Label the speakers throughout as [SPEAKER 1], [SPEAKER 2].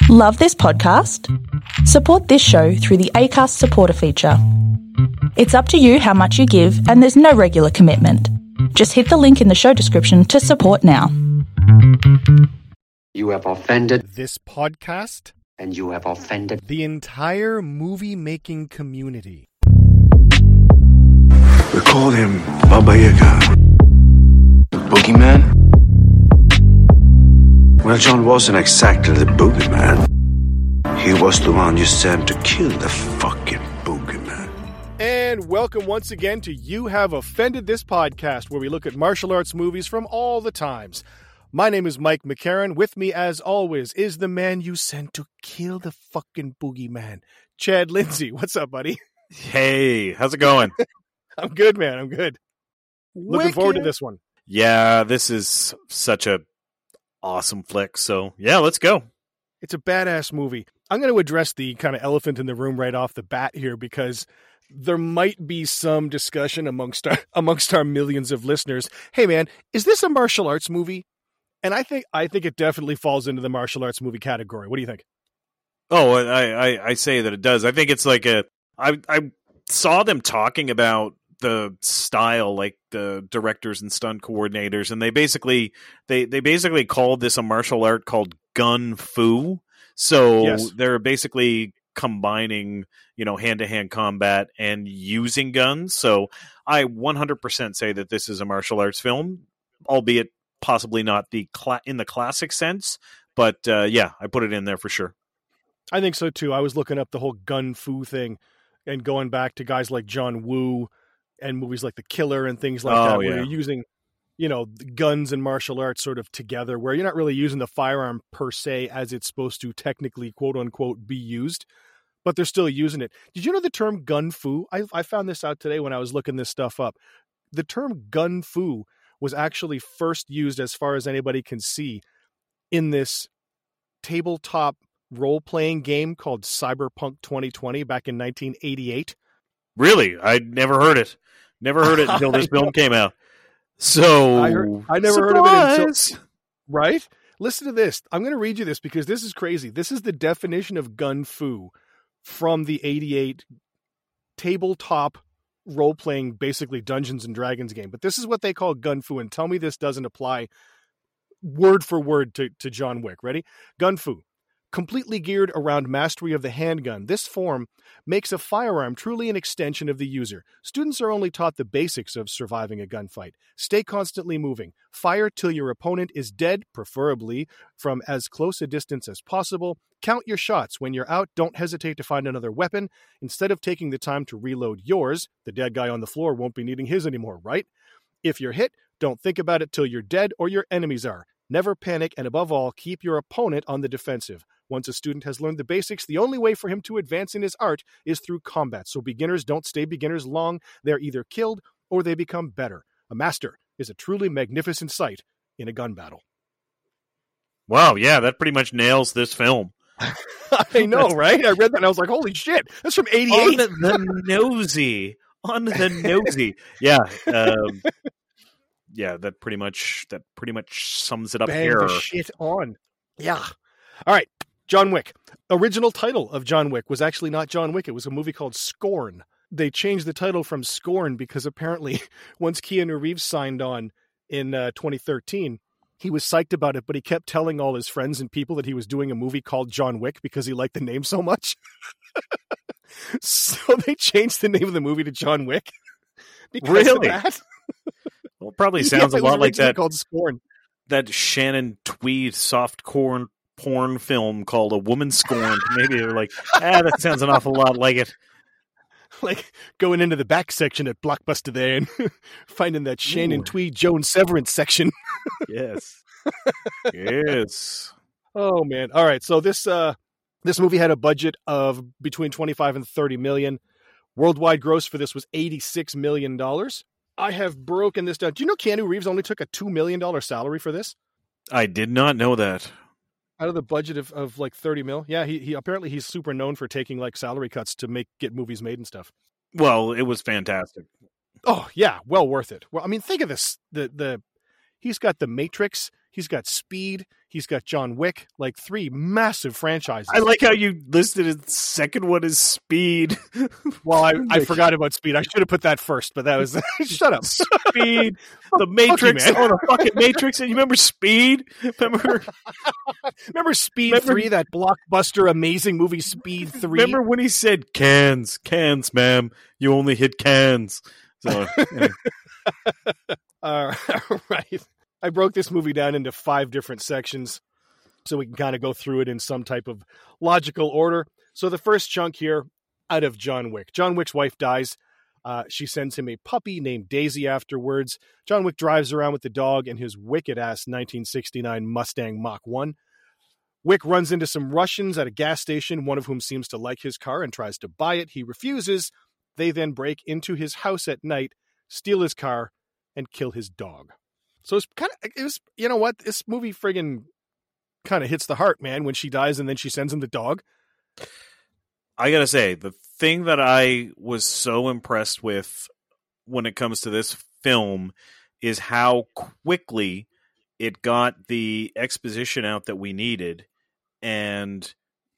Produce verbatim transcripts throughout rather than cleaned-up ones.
[SPEAKER 1] Love this podcast? Support this show through the Acast supporter feature. It's up to you how much you give, and there's no regular commitment. Just hit the link in the show description to support now.
[SPEAKER 2] You have offended
[SPEAKER 3] this podcast,
[SPEAKER 2] and you have offended
[SPEAKER 3] the entire movie-making community.
[SPEAKER 4] We call him Baba Yaga, the boogeyman. Well, John wasn't exactly the boogeyman. He was the one you sent to kill the fucking boogeyman.
[SPEAKER 3] And welcome once again to You Have Offended This Podcast, where we look at martial arts movies from all the times. My name is Mike McCarran. With me, as always, is the man you sent to kill the fucking boogeyman, Chad Lindsay. What's up, buddy?
[SPEAKER 5] Hey, how's it going?
[SPEAKER 3] I'm good, man. I'm good. Looking
[SPEAKER 5] Wicked.
[SPEAKER 3] forward to this one.
[SPEAKER 5] Yeah, this is such a awesome flick. So, yeah, let's go.
[SPEAKER 3] It's a badass movie. I'm going to address the kind of elephant in the room right off the bat here because there might be some discussion amongst our, amongst our millions of listeners. Hey, man, is this a martial arts movie? And I think I think it definitely falls into the martial arts movie category. What do you think?
[SPEAKER 5] Oh, I, I, I say that it does. I think it's like a. I I saw them talking about the style, like the directors and stunt coordinators, and they basically they they basically called this a martial art called gun fu. So
[SPEAKER 3] Yes.
[SPEAKER 5] they're basically combining, you know, hand-to-hand combat and using guns. So I one hundred percent say that this is a martial arts film, albeit possibly not the cla- in the classic sense, but uh, yeah, I put it in there for sure.
[SPEAKER 3] I think so too. I was looking up the whole gun fu thing and going back to guys like John Woo and movies like The Killer and things like
[SPEAKER 5] Oh,
[SPEAKER 3] that, where
[SPEAKER 5] yeah.
[SPEAKER 3] you're using, you know, the guns and martial arts sort of together, where you're not really using the firearm per se as it's supposed to technically, quote unquote, be used, but they're still using it. Did you know the term gun fu? I, I found this out today when I was looking this stuff up. The term gun fu was actually first used, as far as anybody can see, in this tabletop role-playing game called Cyberpunk twenty twenty back in nineteen eighty-eight.
[SPEAKER 5] Really? I'd never heard it. Never heard it until this film came out. So
[SPEAKER 3] I, heard, I never
[SPEAKER 5] surprise.
[SPEAKER 3] heard of it until... Right? Listen to this. I'm going to read you this because this is crazy. This is the definition of gun fu from the eighty-eight tabletop role-playing, basically Dungeons and Dragons game. But this is what they call gun fu, and tell me this doesn't apply word for word to, to John Wick. Ready? Gun fu. Completely geared around mastery of the handgun, this form makes a firearm truly an extension of the user. Students are only taught the basics of surviving a gunfight. Stay constantly moving. Fire till your opponent is dead, preferably from as close a distance as possible. Count your shots. When you're out, don't hesitate to find another weapon. Instead of taking the time to reload yours, the dead guy on the floor won't be needing his anymore, right? If you're hit, don't think about it till you're dead or your enemies are. Never panic, and above all, keep your opponent on the defensive. Once a student has learned the basics, the only way for him to advance in his art is through combat. So beginners don't stay beginners long. They're either killed or they become better. A master is a truly magnificent sight in a gun battle.
[SPEAKER 5] Wow, yeah, that pretty much nails this film.
[SPEAKER 3] I know, right? I read that and I was like, holy shit, that's from eighty-eight.
[SPEAKER 5] On the nosy. On the nosy. Yeah. Um, yeah, that pretty much that pretty much sums it up
[SPEAKER 3] Bang
[SPEAKER 5] here.
[SPEAKER 3] the shit on. Yeah. All right. John Wick. Original title of John Wick was actually not John Wick. It was a movie called Scorn. They changed the title from Scorn because apparently once Keanu Reeves signed on in uh, twenty thirteen, he was psyched about it, but he kept telling all his friends and people that he was doing a movie called John Wick because he liked the name so much. So they changed the name of the movie to John Wick. Because
[SPEAKER 5] Really?
[SPEAKER 3] Of that.
[SPEAKER 5] Well, it probably sounds
[SPEAKER 3] Yeah,
[SPEAKER 5] a
[SPEAKER 3] it was
[SPEAKER 5] lot like
[SPEAKER 3] originally
[SPEAKER 5] that
[SPEAKER 3] called Scorn.
[SPEAKER 5] that Shannon Tweed soft corn porn film called A Woman Scorned. Maybe they're like, ah, that sounds an awful lot like it.
[SPEAKER 3] Like going into the back section at Blockbuster there and finding that Shannon
[SPEAKER 5] Ooh.
[SPEAKER 3] Tweed, Joan Severance section.
[SPEAKER 5] Yes. Yes.
[SPEAKER 3] Oh man. All right. So this uh this movie had a budget of between twenty-five and thirty million. Worldwide gross for this was eighty-six million dollars. I have broken this down. Do you know Keanu Reeves only took a two million dollars salary for this?
[SPEAKER 5] I did not know that.
[SPEAKER 3] Out of the budget of, of like thirty mil. Yeah, he he apparently he's super known for taking like salary cuts to make get movies made and stuff.
[SPEAKER 5] Well, it was fantastic.
[SPEAKER 3] Oh yeah, well worth it. Well, I mean, think of this: the the He's got The Matrix. He's got Speed. He's got John Wick. Like three massive franchises.
[SPEAKER 5] I like how you listed his second one as Speed.
[SPEAKER 3] Well, I, I forgot about Speed. I should have put that first, but that was shut up.
[SPEAKER 5] Speed, The Matrix.
[SPEAKER 3] Okay,
[SPEAKER 5] oh, the fucking Matrix. And you remember Speed? Remember?
[SPEAKER 3] Remember Speed
[SPEAKER 5] Remember-
[SPEAKER 3] three? That blockbuster, amazing movie, Speed three.
[SPEAKER 5] Remember when he said cans, cans, ma'am? You only hit cans. So, yeah.
[SPEAKER 3] Uh, right. I broke this movie down into five different sections so we can kind of go through it in some type of logical order. So the first chunk here, out of John Wick. John Wick's wife dies. Uh, she sends him a puppy named Daisy afterwards. John Wick drives around with the dog and his wicked-ass nineteen sixty-nine Mustang Mach one. Wick runs into some Russians at a gas station, one of whom seems to like his car and tries to buy it. He refuses. They then break into his house at night, steal his car, and kill his dog. So it's kind of, it was, you know what? This movie friggin' kind of hits the heart, man, when she dies and then she sends him the dog.
[SPEAKER 5] I gotta say, the thing that I was so impressed with when it comes to this film is how quickly it got the exposition out that we needed and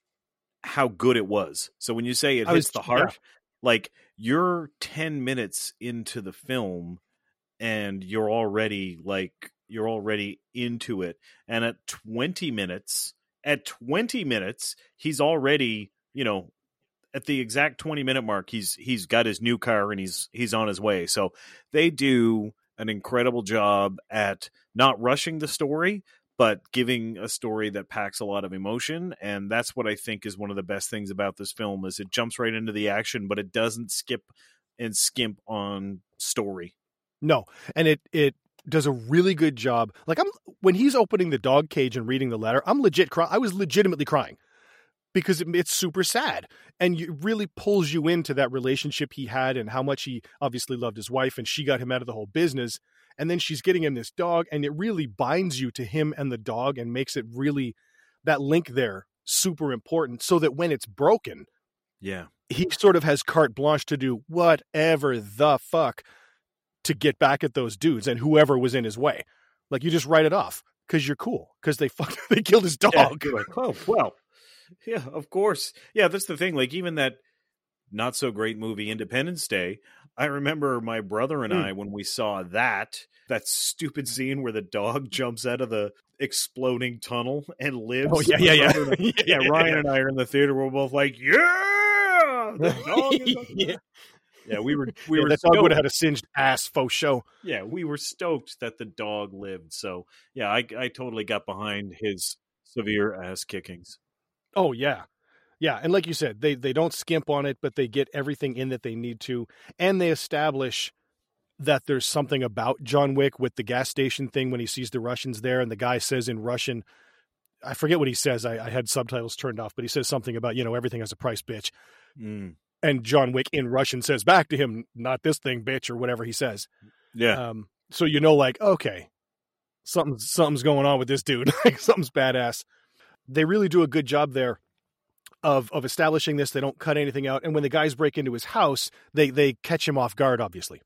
[SPEAKER 5] how good it was. So when you say it
[SPEAKER 3] I
[SPEAKER 5] hits
[SPEAKER 3] was-
[SPEAKER 5] the heart,
[SPEAKER 3] yeah.
[SPEAKER 5] like you're ten minutes into the film and you're already like you're already into it. And at twenty minutes, at twenty minutes, he's already, you know, at the exact twenty minute mark, he's he's got his new car and he's he's on his way. So they do an incredible job at not rushing the story, but giving a story that packs a lot of emotion. And that's what I think is one of the best things about this film is it jumps right into the action, but it doesn't skip and skimp on story.
[SPEAKER 3] No, and it it does a really good job. Like I'm when he's opening the dog cage and reading the letter, I'm legit crying. I was legitimately crying because it, it's super sad, and it really pulls you into that relationship he had and how much he obviously loved his wife, and she got him out of the whole business. And then she's getting him this dog, and it really binds you to him and the dog, and makes it really that link there super important. So that when it's broken,
[SPEAKER 5] Yeah.
[SPEAKER 3] he sort of has carte blanche to do whatever the fuck to get back at those dudes and whoever was in his way. Like you just write it off because you're cool because they fucked, they killed his dog.
[SPEAKER 5] Yeah, you're like, oh, well, yeah, of course. Yeah, that's the thing. Like even that not so great movie Independence Day, I remember my brother and
[SPEAKER 3] Mm.
[SPEAKER 5] I, when we saw that, that stupid scene where the dog jumps out of the exploding tunnel and lives.
[SPEAKER 3] Oh, yeah, yeah, yeah.
[SPEAKER 5] My brother and I- yeah, Ryan and I are in the theater. We're both like, yeah, the dog is up
[SPEAKER 3] Yeah.
[SPEAKER 5] there. Yeah, we were we
[SPEAKER 3] Yeah,
[SPEAKER 5] were
[SPEAKER 3] that dog would have
[SPEAKER 5] stoked.
[SPEAKER 3] had a singed ass faux show.
[SPEAKER 5] Yeah, we were stoked that the dog lived. So yeah, I I totally got behind his severe ass kickings.
[SPEAKER 3] Oh yeah. Yeah. And like you said, they, they don't skimp on it, but they get everything in that they need to. And they establish that there's something about John Wick with the gas station thing when he sees the Russians there. And the guy says in Russian, I forget what he says. I, I had subtitles turned off, but he says something about, you know, everything has a price, bitch.
[SPEAKER 5] Mm.
[SPEAKER 3] And John Wick in Russian says back to him, not this thing, bitch, or whatever he says.
[SPEAKER 5] Yeah.
[SPEAKER 3] Um, so you know, like, okay, something's something's going on with this dude. Like something's badass. They really do a good job there of of establishing this. They don't cut anything out. And when the guys break into his house, they they catch him off guard, obviously.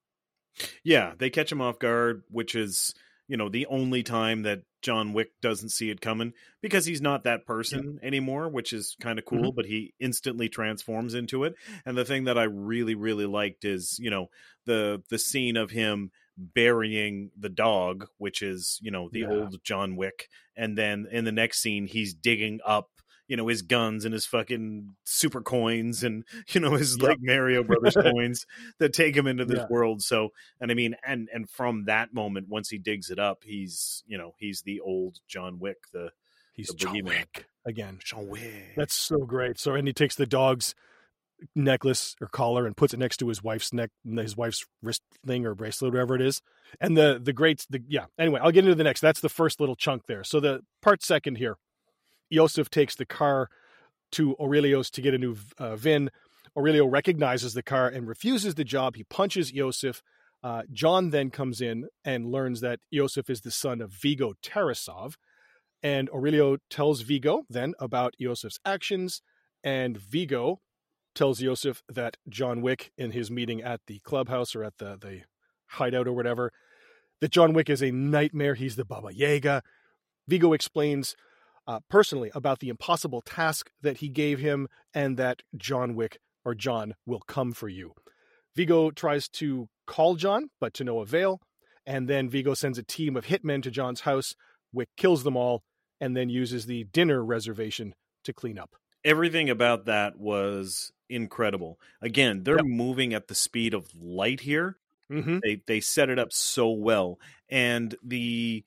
[SPEAKER 5] Yeah, they catch him off guard, which is, you know, the only time that John Wick doesn't see it coming because he's not that person anymore, which is kind of cool, but he instantly transforms into it. And the thing that I really, really liked is, you know, the the scene of him burying the dog, which is, you know, the
[SPEAKER 3] Yeah.
[SPEAKER 5] old John Wick. And then in the next scene, he's digging up, you know, his guns and his fucking super coins and, you know, his
[SPEAKER 3] Yep.
[SPEAKER 5] like Mario Brothers coins that take him into this
[SPEAKER 3] Yeah.
[SPEAKER 5] world. So, and I mean, and, and from that moment, once he digs it up, he's, you know, he's the old John Wick, the,
[SPEAKER 3] He's
[SPEAKER 5] the
[SPEAKER 3] John
[SPEAKER 5] boogeyman.
[SPEAKER 3] Wick again.
[SPEAKER 5] John Wick.
[SPEAKER 3] That's so great. So, and he takes the dog's necklace or collar and puts it next to his wife's neck, his wife's wrist thing or bracelet, whatever it is. And the the great, the yeah. Anyway, I'll get into the next. That's the first little chunk there. So the part second here, Yosef takes the car to Aurelio's to get a new uh, V I N. Aurelio recognizes the car and refuses the job. He punches Yosef. Uh, John then comes in and learns that Yosef is the son of Vigo Tarasov. And Aurelio tells Vigo then about Yosef's actions. And Vigo tells Yosef that John Wick, in his meeting at the clubhouse or at the, the hideout or whatever, that John Wick is a nightmare. He's the Baba Yaga. Viggo explains uh, personally about the impossible task that he gave him and that John Wick or John will come for you. Viggo tries to call John, but to no avail. And then Viggo sends a team of hitmen to John's house. Wick kills them all and then uses the dinner reservation to clean up.
[SPEAKER 5] Everything about that was incredible. Again, they're
[SPEAKER 3] Yep.
[SPEAKER 5] moving at the speed of light here.
[SPEAKER 3] Mm-hmm.
[SPEAKER 5] They they set it up so well. And the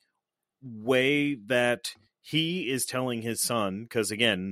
[SPEAKER 5] way that he is telling his son, because again,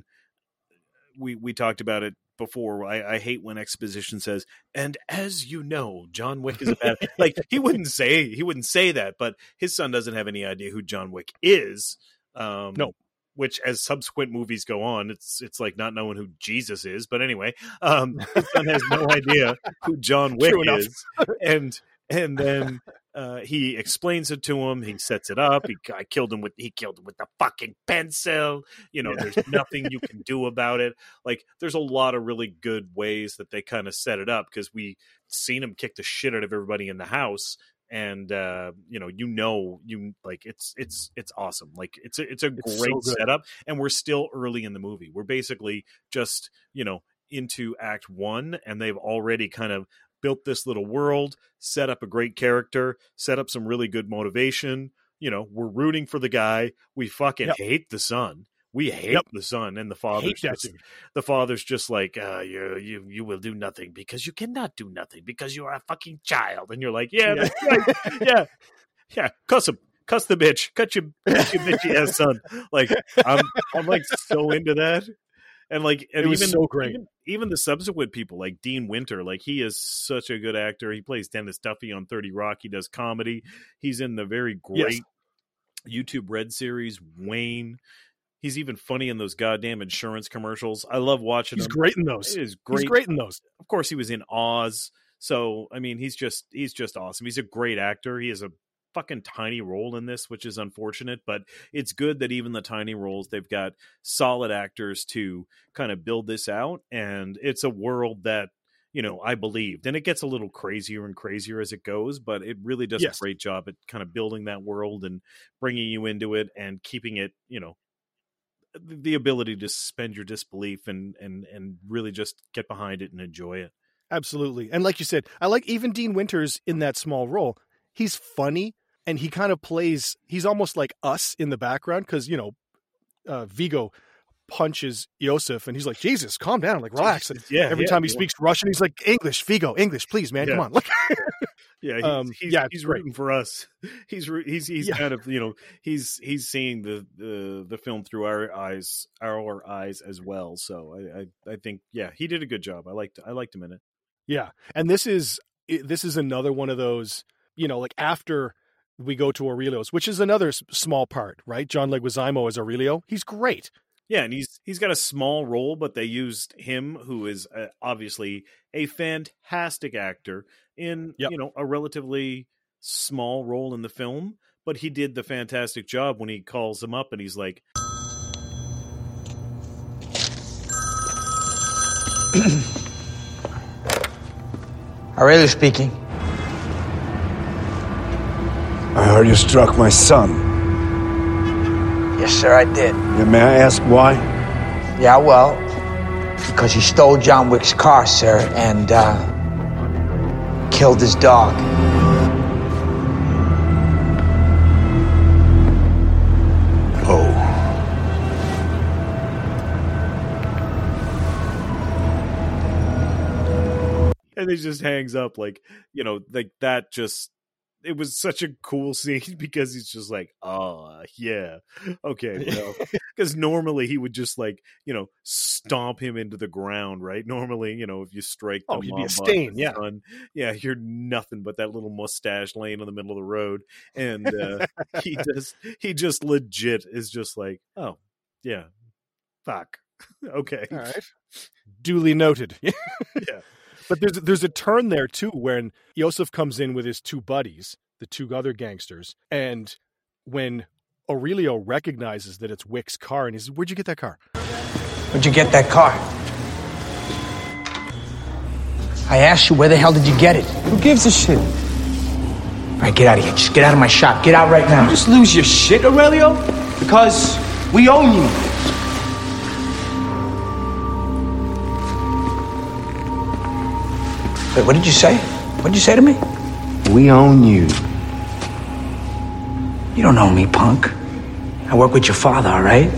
[SPEAKER 5] we, we talked about it before. I, I hate when exposition says, and as you know, John Wick is a bad like he wouldn't say he wouldn't say that, but his son doesn't have any idea who John Wick is. Um
[SPEAKER 3] No.
[SPEAKER 5] Which, as subsequent movies go on, it's it's like not knowing who Jesus is. But anyway, um, his son has no idea who John Wick
[SPEAKER 3] True enough.
[SPEAKER 5] is, and and then uh, he explains it to him. He sets it up. He I killed him with he killed him with the fucking pencil. You know,
[SPEAKER 3] Yeah.
[SPEAKER 5] there's nothing you can do about it. Like, there's a lot of really good ways that they kind of set it up because we seen him kick the shit out of everybody in the house. And uh, you know, you know, you like it's it's it's awesome. Like it's a it's a
[SPEAKER 3] It's
[SPEAKER 5] great
[SPEAKER 3] so good.
[SPEAKER 5] setup, and we're still early in the movie. We're basically just you know into Act One, and they've already kind of built this little world, set up a great character, set up some really good motivation. You know, we're rooting for the guy. We fucking
[SPEAKER 3] Yep.
[SPEAKER 5] hate the son. We hate
[SPEAKER 3] Yep.
[SPEAKER 5] the son, and the father's
[SPEAKER 3] Hate that
[SPEAKER 5] just,
[SPEAKER 3] dude.
[SPEAKER 5] the father's just like, uh, you, you, you will do nothing because you cannot do nothing because you are a fucking child. And you're like, yeah,
[SPEAKER 3] Yeah.
[SPEAKER 5] that's right. yeah, yeah, cuss him, cuss the bitch, cut your, cut your bitchy ass son. Like, I'm, I'm like so into that. And like, and
[SPEAKER 3] It was
[SPEAKER 5] even,
[SPEAKER 3] so great.
[SPEAKER 5] Even, even the subsequent people, like Dean Winter, like he is such a good actor. He plays Dennis Duffy on thirty Rock. He does comedy. He's in the very great YouTube Red series, Wayne. He's even funny in those goddamn insurance commercials. I love watching
[SPEAKER 3] He's
[SPEAKER 5] him.
[SPEAKER 3] great in those.
[SPEAKER 5] It is great.
[SPEAKER 3] He's great in those.
[SPEAKER 5] Of course, he was in Oz. So, I mean, he's just he's just awesome. He's a great actor. He has a fucking tiny role in this, which is unfortunate, but it's good that even the tiny roles, they've got solid actors to kind of build this out. And it's a world that, you know, I believed. And it gets a little crazier and crazier as it goes, but it really does
[SPEAKER 3] Yes.
[SPEAKER 5] a great job at kind of building that world and bringing you into it and keeping it, you know, the ability to suspend your disbelief and and and really just get behind it and enjoy it.
[SPEAKER 3] Absolutely. And like you said, I like even Dean Winters in that small role. He's funny and he kind of plays, he's almost like us in the background because, you know, uh, Viggo punches Yosef and he's like, Jesus, calm down, like relax. And
[SPEAKER 5] Yeah,
[SPEAKER 3] every
[SPEAKER 5] yeah,
[SPEAKER 3] time he
[SPEAKER 5] yeah.
[SPEAKER 3] speaks Russian, he's like, English, Viggo, English, please, man,
[SPEAKER 5] Yeah.
[SPEAKER 3] come on. Look.
[SPEAKER 5] Yeah, he's,
[SPEAKER 3] Um,
[SPEAKER 5] he's,
[SPEAKER 3] yeah, it's
[SPEAKER 5] he's
[SPEAKER 3] great.
[SPEAKER 5] rooting for us. He's roo- he's he's
[SPEAKER 3] Yeah.
[SPEAKER 5] kind of, you know, he's he's seeing the, the the film through our eyes, our eyes as well. So I, I I think yeah, he did a good job. I liked I liked him in it.
[SPEAKER 3] Yeah. And this is, this is another one of those, you know, like after we go to Aurelio's, which is another s- small part, right? John Leguizamo as Aurelio. He's great.
[SPEAKER 5] Yeah, and he's he's got a small role, but they used him, who is uh, obviously a fantastic actor, in
[SPEAKER 3] Yep.
[SPEAKER 5] you know a relatively small role in the film. But he did the fantastic job when he calls him up and he's like,
[SPEAKER 6] Aurelio speaking.
[SPEAKER 4] I heard you struck my son.
[SPEAKER 6] Yes, sir, I did.
[SPEAKER 4] Yeah, may I ask why?
[SPEAKER 6] Yeah, well, because he stole John Wick's car, sir, and uh, killed his dog.
[SPEAKER 4] Oh.
[SPEAKER 5] and he just hangs up, like, you know, like that. Just, it was such a cool scene because he's just like, oh yeah, okay, well, because normally he would just like, you know, stomp him into the ground, right? Normally, you know, if you strike the
[SPEAKER 3] Oh, you'd be a
[SPEAKER 5] mom
[SPEAKER 3] stain,
[SPEAKER 5] boss's
[SPEAKER 3] yeah.
[SPEAKER 5] son, yeah, you're nothing but that little mustache laying in the middle of the road, and uh, he just he just legit is just like, oh yeah, fuck, okay,
[SPEAKER 3] All right. Duly noted.
[SPEAKER 5] yeah.
[SPEAKER 3] But there's there's a turn there too when Yosef comes in with his two buddies, the two other gangsters, and when Aurelio recognizes that it's Wick's car, and he says, "Where'd you get that car?"
[SPEAKER 6] Where'd you get that car? I asked you, where the hell did you get it?
[SPEAKER 7] Who gives a shit?
[SPEAKER 6] All right, get out of here. Just get out of my shop. Get out right now.
[SPEAKER 7] You just lose your shit, Aurelio? Because we own you.
[SPEAKER 6] Wait, what did you say? What did you say to me?
[SPEAKER 7] We own you.
[SPEAKER 6] You don't know me, punk. I work with your father, all right?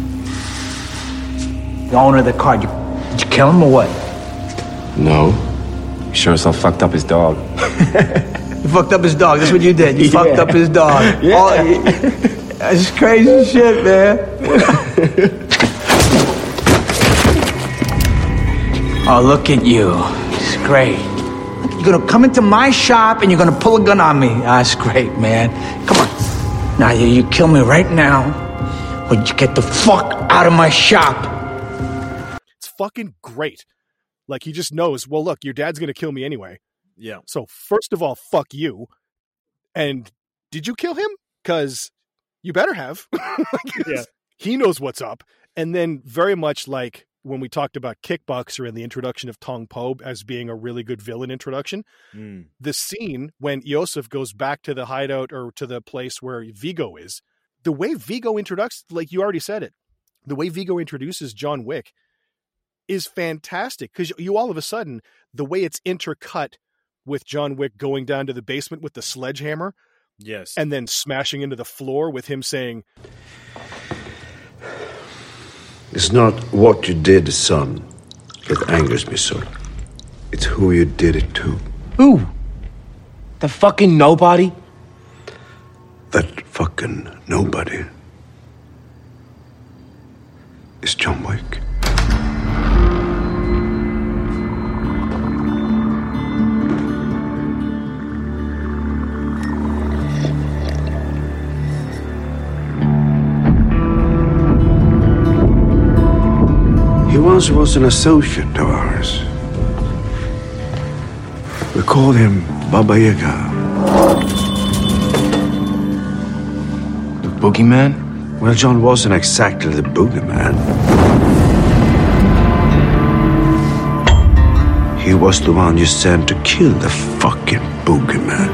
[SPEAKER 6] The owner of the car. You, did you kill him or what?
[SPEAKER 7] No. You sure as hell fucked up his dog.
[SPEAKER 6] You fucked up his dog. That's what you did. You yeah. fucked up his dog. Yeah. All, you, that's crazy shit, man. Oh, look at you. It's great. You're gonna come into my shop and you're gonna pull a gun on me. That's great, man. Come on. Now, you, you kill me right now, or you get the fuck out of my shop.
[SPEAKER 3] It's fucking great. Like, he just knows, well, look, your dad's gonna kill me anyway.
[SPEAKER 5] Yeah.
[SPEAKER 3] So, first of all, fuck you. And did you kill him? Because you better have. Yeah. He knows what's up. And then very much like when we talked about Kickboxer and the introduction of Tong Po as being a really good villain introduction, mm. the scene when Iosef goes back to the hideout or to the place where Vigo is, the way Vigo introduces, like you already said it, the way Vigo introduces John Wick is fantastic, because you all of a sudden, the way it's intercut with John Wick going down to the basement with the sledgehammer,
[SPEAKER 5] yes,
[SPEAKER 3] and then smashing into the floor with him saying,
[SPEAKER 4] "It's not what you did, son, that angers me so. It's who you did it to."
[SPEAKER 7] Who? The fucking nobody?
[SPEAKER 4] That fucking nobody is John Wick. He once was an associate of ours. We called him Baba Yaga.
[SPEAKER 7] The boogeyman?
[SPEAKER 4] Well, John wasn't exactly the boogeyman. He was the one you sent to kill the fucking boogeyman.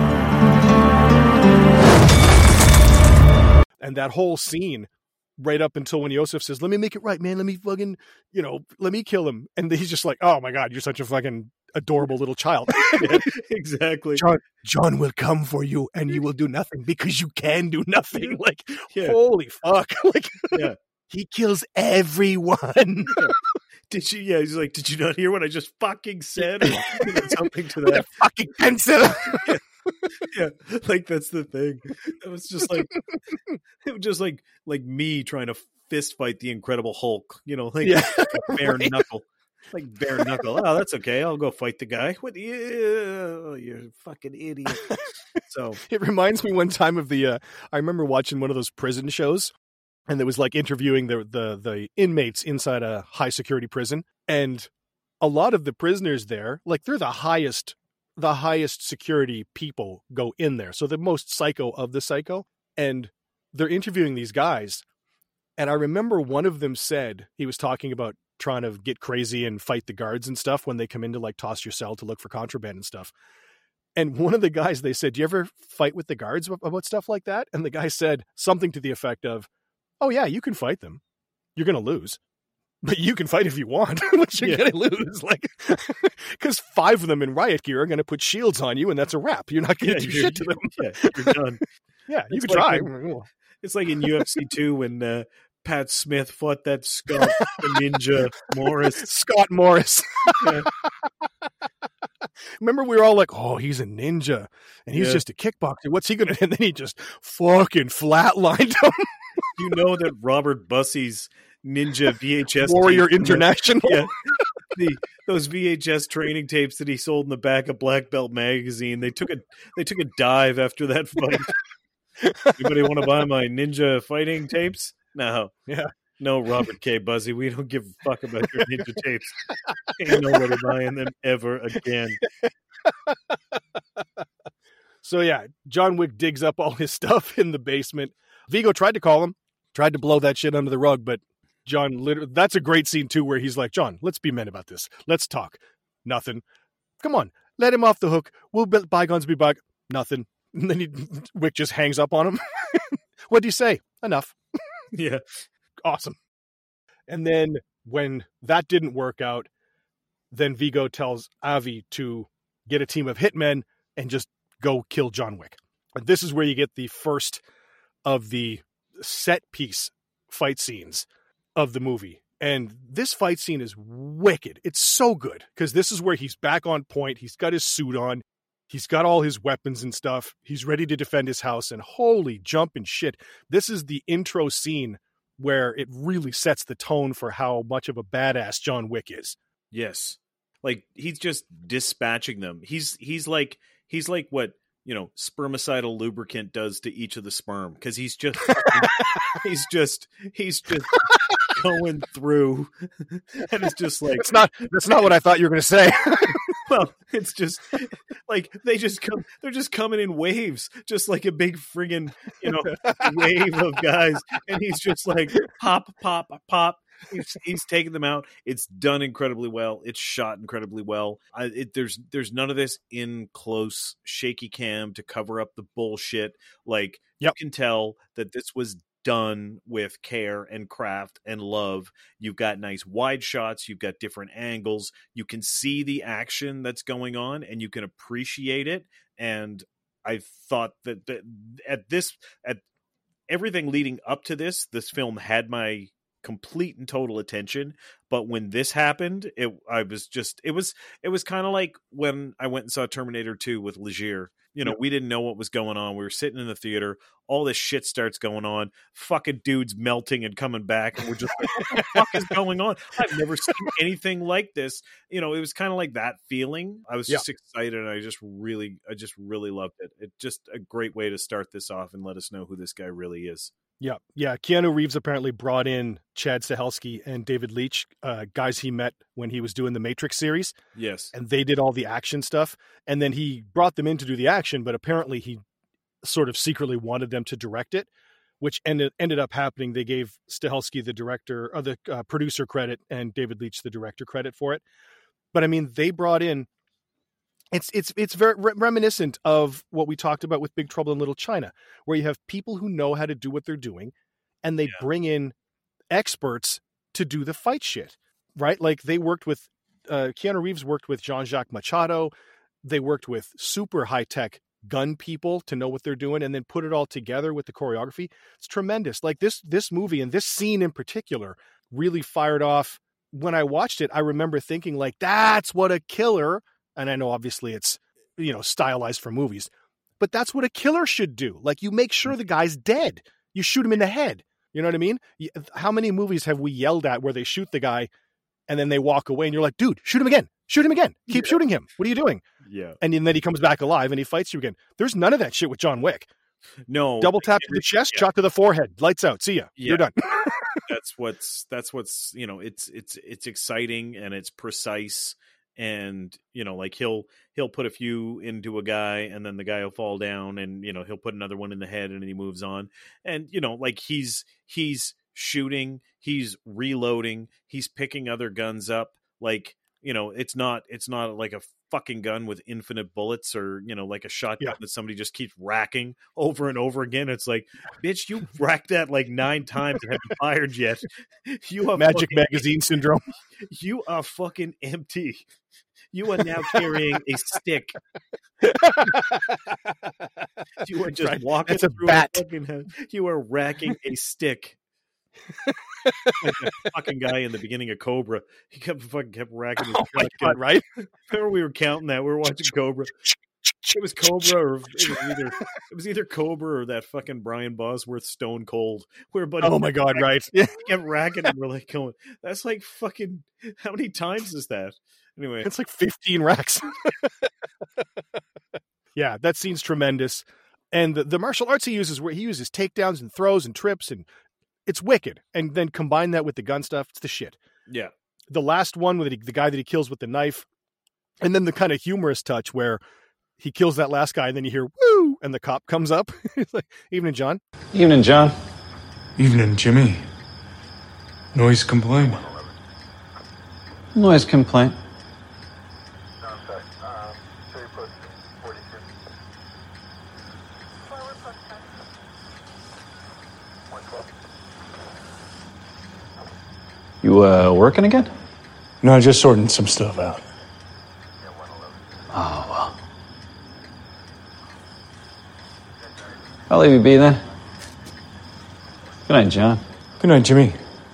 [SPEAKER 3] And that whole scene, right up until when Iosef says, "Let me make it right, man. Let me fucking, you know, let me kill him." And he's just like, "Oh my God, you're such a fucking adorable little child."
[SPEAKER 5] Yeah, exactly.
[SPEAKER 3] John, John will come for you and you will do nothing because you can do nothing. Like, yeah. Holy fuck. Like, yeah. He kills everyone.
[SPEAKER 5] Yeah. Did you, yeah, he's like, "Did you not hear what I just fucking said?" Or, you know, something to that.
[SPEAKER 3] With a fucking pencil.
[SPEAKER 5] Yeah. Yeah, like that's the thing. It was just like it was just like like me trying to fist fight the Incredible Hulk, you know, like,
[SPEAKER 3] yeah,
[SPEAKER 5] like bare
[SPEAKER 3] right?
[SPEAKER 5] knuckle, like bare knuckle. Oh, that's okay. I'll go fight the guy. What? Yeah, you're a fucking idiot. So
[SPEAKER 3] it reminds me one time of the. Uh, I remember watching one of those prison shows, and it was like interviewing the the the inmates inside a high security prison, and a lot of the prisoners there, like they're the highest. the highest security people go in there. So the most psycho of the psycho. And they're interviewing these guys. And I remember one of them said, he was talking about trying to get crazy and fight the guards and stuff when they come in to like toss your cell to look for contraband and stuff. And one of the guys, they said, "Do you ever fight with the guards about stuff like that?" And the guy said something to the effect of, "Oh yeah, you can fight them. You're going to lose. But you can fight if you want, but you're yeah. going to lose." Like, because five of them in riot gear are going to put shields on you, and that's a wrap. You're not going to yeah, do shit to them.
[SPEAKER 5] Yeah, you're done.
[SPEAKER 3] Yeah, you
[SPEAKER 5] it's
[SPEAKER 3] can
[SPEAKER 5] like
[SPEAKER 3] try.
[SPEAKER 5] In, it's like in U F C two when uh, Pat Smith fought that Scott Ninja Morris.
[SPEAKER 3] Scott Morris.
[SPEAKER 5] Yeah.
[SPEAKER 3] Remember, we were all like, "Oh, he's a ninja, and he's yeah. just a kickboxer. What's he going to?" And then he just fucking flatlined him.
[SPEAKER 5] You know that Robert Bussey's Ninja V H S
[SPEAKER 3] Warrior International.
[SPEAKER 5] Yeah, the those V H S training tapes that he sold in the back of Black Belt magazine. They took a they took a dive after that fight. Anybody want to buy my ninja fighting tapes? No,
[SPEAKER 3] yeah,
[SPEAKER 5] no, Robert K. Bussey. We don't give a fuck about your ninja tapes. Ain't nobody buying them ever again.
[SPEAKER 3] So yeah, John Wick digs up all his stuff in the basement. Vigo tried to call him, tried to blow that shit under the rug, but John, literally, that's a great scene too, where he's like, "John, let's be men about this. Let's talk." Nothing. Come on, let him off the hook. We'll bygones be bygones. Nothing. And then he, Wick just hangs up on him. What'd you say? Enough.
[SPEAKER 5] Yeah.
[SPEAKER 3] Awesome. And then when that didn't work out, then Vigo tells Avi to get a team of hitmen and just go kill John Wick. And this is where you get the first of the set piece fight scenes of the movie. And this fight scene is wicked. It's so good because this is where he's back on point. He's got his suit on. He's got all his weapons and stuff. He's ready to defend his house. And holy jumping shit. This is the intro scene where it really sets the tone for how much of a badass John Wick is.
[SPEAKER 5] Yes. Like he's just dispatching them. He's he's like he's like what, you know, spermicidal lubricant does to each of the sperm, because he's just he's just he's just going through, and it's just like
[SPEAKER 3] it's not that's not what I thought you were going to say.
[SPEAKER 5] Well, it's just like they just come, they're just coming in waves, just like a big friggin', you know, wave of guys. And he's just like pop, pop, pop. He's, he's taking them out. It's done incredibly well. It's shot incredibly well. I, it, there's there's none of this in close shaky cam to cover up the bullshit. Like
[SPEAKER 3] yep.
[SPEAKER 5] You can tell that this was done with care and craft and love. You've got nice wide shots. You've got different angles. You can see the action that's going on and you can appreciate it. And I thought that, that at this, at everything leading up to this, this film had my complete and total attention. But when this happened, it I was just it was it was kind of like when I went and saw Terminator two with Legier. You know, we didn't know what was going on. We were sitting in the theater. All this shit starts going on. Fucking dudes melting and coming back. And we're just like, what the fuck is going on? I've never seen anything like this. You know, it was kind of like that feeling. I was just
[SPEAKER 3] yeah.
[SPEAKER 5] excited. And I just really, I just really loved it. It's just a great way to start this off and let us know who this guy really is.
[SPEAKER 3] Yeah. Yeah. Keanu Reeves apparently brought in Chad Stahelski and David Leitch, uh, guys he met when he was doing the Matrix series.
[SPEAKER 5] Yes.
[SPEAKER 3] And they did all the action stuff. And then he brought them in to do the action, but apparently he sort of secretly wanted them to direct it, which ended, ended up happening. They gave Stahelski the director or the uh, producer credit and David Leitch the director credit for it. But I mean, they brought in, It's it's it's very re- reminiscent of what we talked about with Big Trouble in Little China, where you have people who know how to do what they're doing, and they
[SPEAKER 5] yeah.
[SPEAKER 3] bring in experts to do the fight shit, right? Like they worked with uh, Keanu Reeves worked with Jean-Jacques Machado. They worked with super high tech gun people to know what they're doing, and then put it all together with the choreography. It's tremendous. Like this this movie and this scene in particular really fired off. When I watched it, I remember thinking like, that's what a killer. And I know obviously it's, you know, stylized for movies, but that's what a killer should do. Like you make sure the guy's dead. You shoot him in the head. You know what I mean? How many movies have we yelled at where they shoot the guy and then they walk away and you're like, dude, shoot him again. Shoot him again. Keep yeah. shooting him. What are you doing?
[SPEAKER 5] Yeah.
[SPEAKER 3] And then he comes back alive and he fights you again. There's none of that shit with John Wick.
[SPEAKER 5] No.
[SPEAKER 3] Double tap to the chest, yeah. shot to the forehead. Lights out. See ya. Yeah. You're done.
[SPEAKER 5] that's what's, that's what's, you know, it's, it's, it's exciting and it's precise. And, you know, like he'll, he'll put a few into a guy and then the guy will fall down and, you know, he'll put another one in the head and then he moves on. And, you know, like he's, he's shooting, he's reloading, he's picking other guns up. Like, you know, it's not, it's not like a fucking gun with infinite bullets or, you know, like a shotgun yeah. that somebody just keeps racking over and over again. It's like, bitch, you racked that like nine times and haven't fired yet. You are
[SPEAKER 3] Magic
[SPEAKER 5] fucking,
[SPEAKER 3] Magazine syndrome.
[SPEAKER 5] You are fucking empty. You are now carrying a stick. You are just right. walking
[SPEAKER 3] it's a
[SPEAKER 5] through
[SPEAKER 3] bat.
[SPEAKER 5] A fucking, you are racking a stick. Like that fucking guy in the beginning of Cobra, he kept fucking kept racking his
[SPEAKER 3] oh my God, right?
[SPEAKER 5] Remember we were counting that we were watching Cobra. It was Cobra, or it was either it was either Cobra or that fucking Brian Bosworth Stone Cold. Where but
[SPEAKER 3] oh my God, right?
[SPEAKER 5] Yeah, kept racking, and we're like going, that's like fucking how many times is that? Anyway,
[SPEAKER 3] it's like fifteen racks. Yeah, that scene's tremendous, and the, the martial arts he uses, where he uses takedowns and throws and trips and. It's wicked. And then combine that with the gun stuff. It's the shit.
[SPEAKER 5] Yeah.
[SPEAKER 3] The last one with the, the guy that he kills with the knife. And then the kind of humorous touch where he kills that last guy and then you hear, woo, and the cop comes up. It's like, evening, John.
[SPEAKER 8] Evening, John.
[SPEAKER 9] Evening, Jimmy. Noise complaint.
[SPEAKER 8] Noise complaint. You uh, working again?
[SPEAKER 9] No, just sorting some stuff out.
[SPEAKER 8] Oh, well. I'll leave you be then. Good night, John.
[SPEAKER 9] Good night, Jimmy.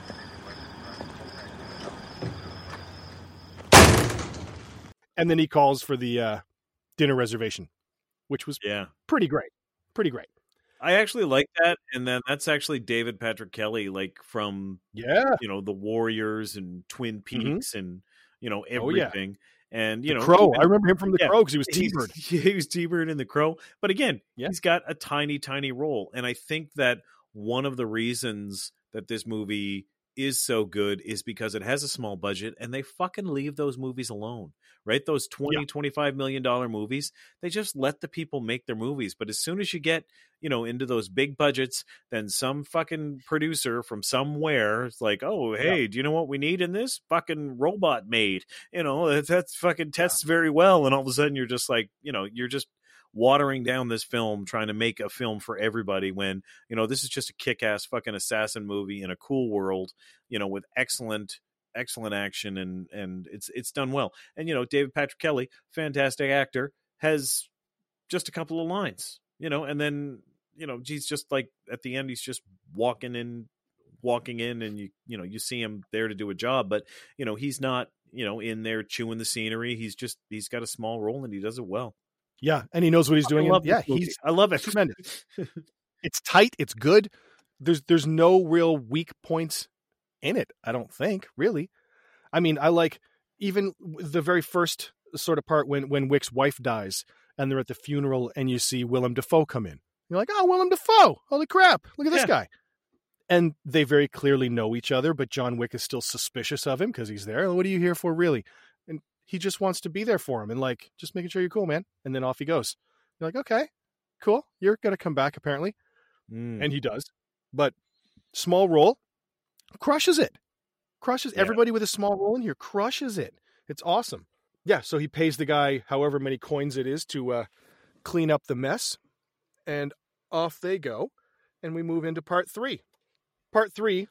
[SPEAKER 3] And then he calls for the uh, dinner reservation, which was
[SPEAKER 5] yeah.
[SPEAKER 3] pretty great. Pretty great.
[SPEAKER 5] I actually like that, and then that's actually David Patrick Kelly, like from
[SPEAKER 3] yeah,
[SPEAKER 5] you know, the Warriors and Twin Peaks, mm-hmm. and you know everything.
[SPEAKER 3] Oh, yeah.
[SPEAKER 5] And you
[SPEAKER 3] the
[SPEAKER 5] know,
[SPEAKER 3] Crow.
[SPEAKER 5] even,
[SPEAKER 3] I remember him from the
[SPEAKER 5] yeah,
[SPEAKER 3] Crow because he was T-Bird.
[SPEAKER 5] He was T-Bird in the Crow, but again,
[SPEAKER 3] yeah.
[SPEAKER 5] he's got a tiny, tiny role, and I think that one of the reasons that this movie is so good is because it has a small budget, and they fucking leave those movies alone. Right? Those twenty, yeah. twenty-five million dollar movies, they just let the people make their movies. But as soon as you get, you know, into those big budgets, then some fucking producer from somewhere is like, oh, hey, yeah. do you know what we need in this? Fucking robot made. You know, that's fucking tests yeah. very well. And all of a sudden you're just like, you know, you're just watering down this film, trying to make a film for everybody when, you know, this is just a kick-ass fucking assassin movie in a cool world, you know, with excellent excellent action, and and it's it's done well. And you know, David Patrick Kelly, fantastic actor, has just a couple of lines, you know, and then you know, he's just like at the end he's just walking in walking in and you you know, you see him there to do a job, but you know, he's not, you know, in there chewing the scenery. He's just he's got a small role and he does it well.
[SPEAKER 3] Yeah, and he knows what he's doing.
[SPEAKER 5] I love
[SPEAKER 3] yeah,
[SPEAKER 5] movie.
[SPEAKER 3] he's
[SPEAKER 5] I love it.
[SPEAKER 3] Tremendous. It's tight, it's good. There's there's no real weak points in it, I don't think, really. I mean, I like even the very first sort of part when, when Wick's wife dies and they're at the funeral and you see Willem Dafoe come in. You're like, oh, Willem Dafoe. Holy crap. Look at this yeah. guy. And they very clearly know each other, but John Wick is still suspicious of him because he's there. What are you here for, really? And he just wants to be there for him and like, just making sure you're cool, man. And then off he goes. You're like, okay, cool. You're going to come back, apparently. Mm. And he does. But small role. Crushes it. Crushes yeah. everybody with a small role in here. Crushes it. It's awesome. Yeah, so he pays the guy however many coins it is to uh, clean up the mess. And off they go. And we move into part three. Part three,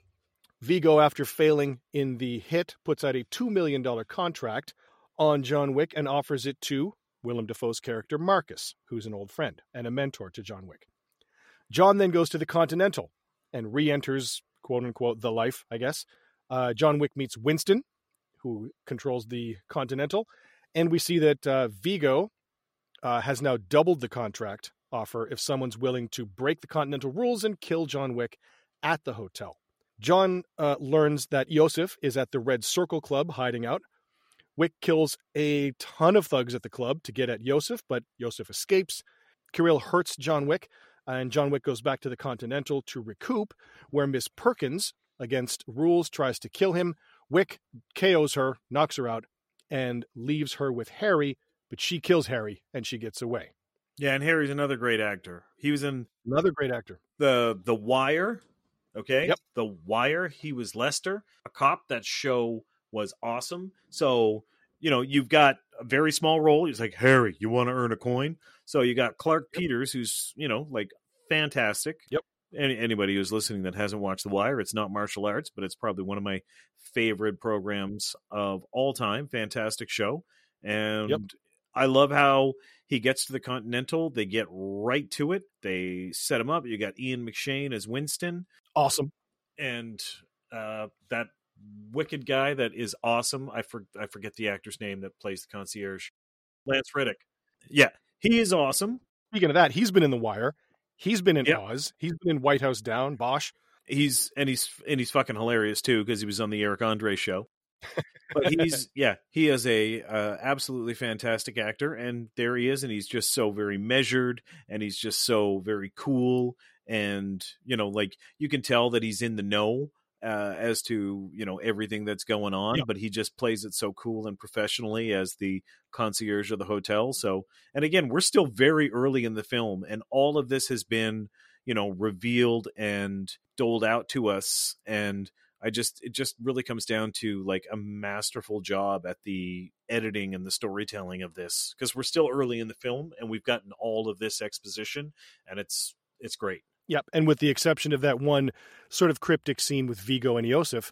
[SPEAKER 3] Vigo, after failing in the hit, puts out a two million dollars contract on John Wick and offers it to Willem Dafoe's character Marcus, who's an old friend and a mentor to John Wick. John then goes to the Continental and re-enters, quote-unquote, the life, I guess. Uh, John Wick meets Winston, who controls the Continental, and we see that uh, Vigo uh, has now doubled the contract offer if someone's willing to break the Continental rules and kill John Wick at the hotel. John uh, learns that Yosef is at the Red Circle Club hiding out. Wick kills a ton of thugs at the club to get at Yosef, but Yosef escapes. Kirill hurts John Wick, and John Wick goes back to the Continental to recoup, where Miss Perkins, against rules, tries to kill him. Wick K Os her, knocks her out, and leaves her with Harry, but she kills Harry, and she gets away.
[SPEAKER 5] Yeah, and Harry's another great actor. He was in
[SPEAKER 3] another great actor.
[SPEAKER 5] The The Wire, okay?
[SPEAKER 3] Yep.
[SPEAKER 5] The Wire, he was Lester, a cop. That show was awesome. So, you know, you've got a very small role. He's like, Harry, you want to earn a coin? So you got Clark yep. Peters, who's, you know, like fantastic.
[SPEAKER 3] Yep.
[SPEAKER 5] Any, anybody who's listening that hasn't watched The Wire, it's not martial arts, but it's probably one of my favorite programs of all time. Fantastic show. And yep. I love how he gets to the Continental. They get right to it. They set him up. You got Ian McShane as Winston.
[SPEAKER 3] Awesome.
[SPEAKER 5] And uh, that wicked guy that is awesome. I, for, I forget the actor's name that plays the concierge. Lance Reddick. Yeah, he is awesome.
[SPEAKER 3] Speaking of that, he's been in The Wire. He's been in
[SPEAKER 5] yep.
[SPEAKER 3] Oz. He's been in White House Down, Bosch.
[SPEAKER 5] He's and he's and he's fucking hilarious too because he was on the Eric Andre show. But he's yeah, he is a uh, absolutely fantastic actor, and there he is, and he's just so very measured, and he's just so very cool, and you know, like you can tell that he's in the know uh, as to you know everything that's going on, yep. but he just plays it so cool and professionally as the concierge of the hotel. So, and again, we're still very early in the film, and all of this has been you know revealed and doled out to us, and I just, it just really comes down to like a masterful job at the editing and the storytelling of this, because we're still early in the film and we've gotten all of this exposition, and it's, it's great.
[SPEAKER 3] Yep. And with the exception of that one sort of cryptic scene with Vigo and Yosef,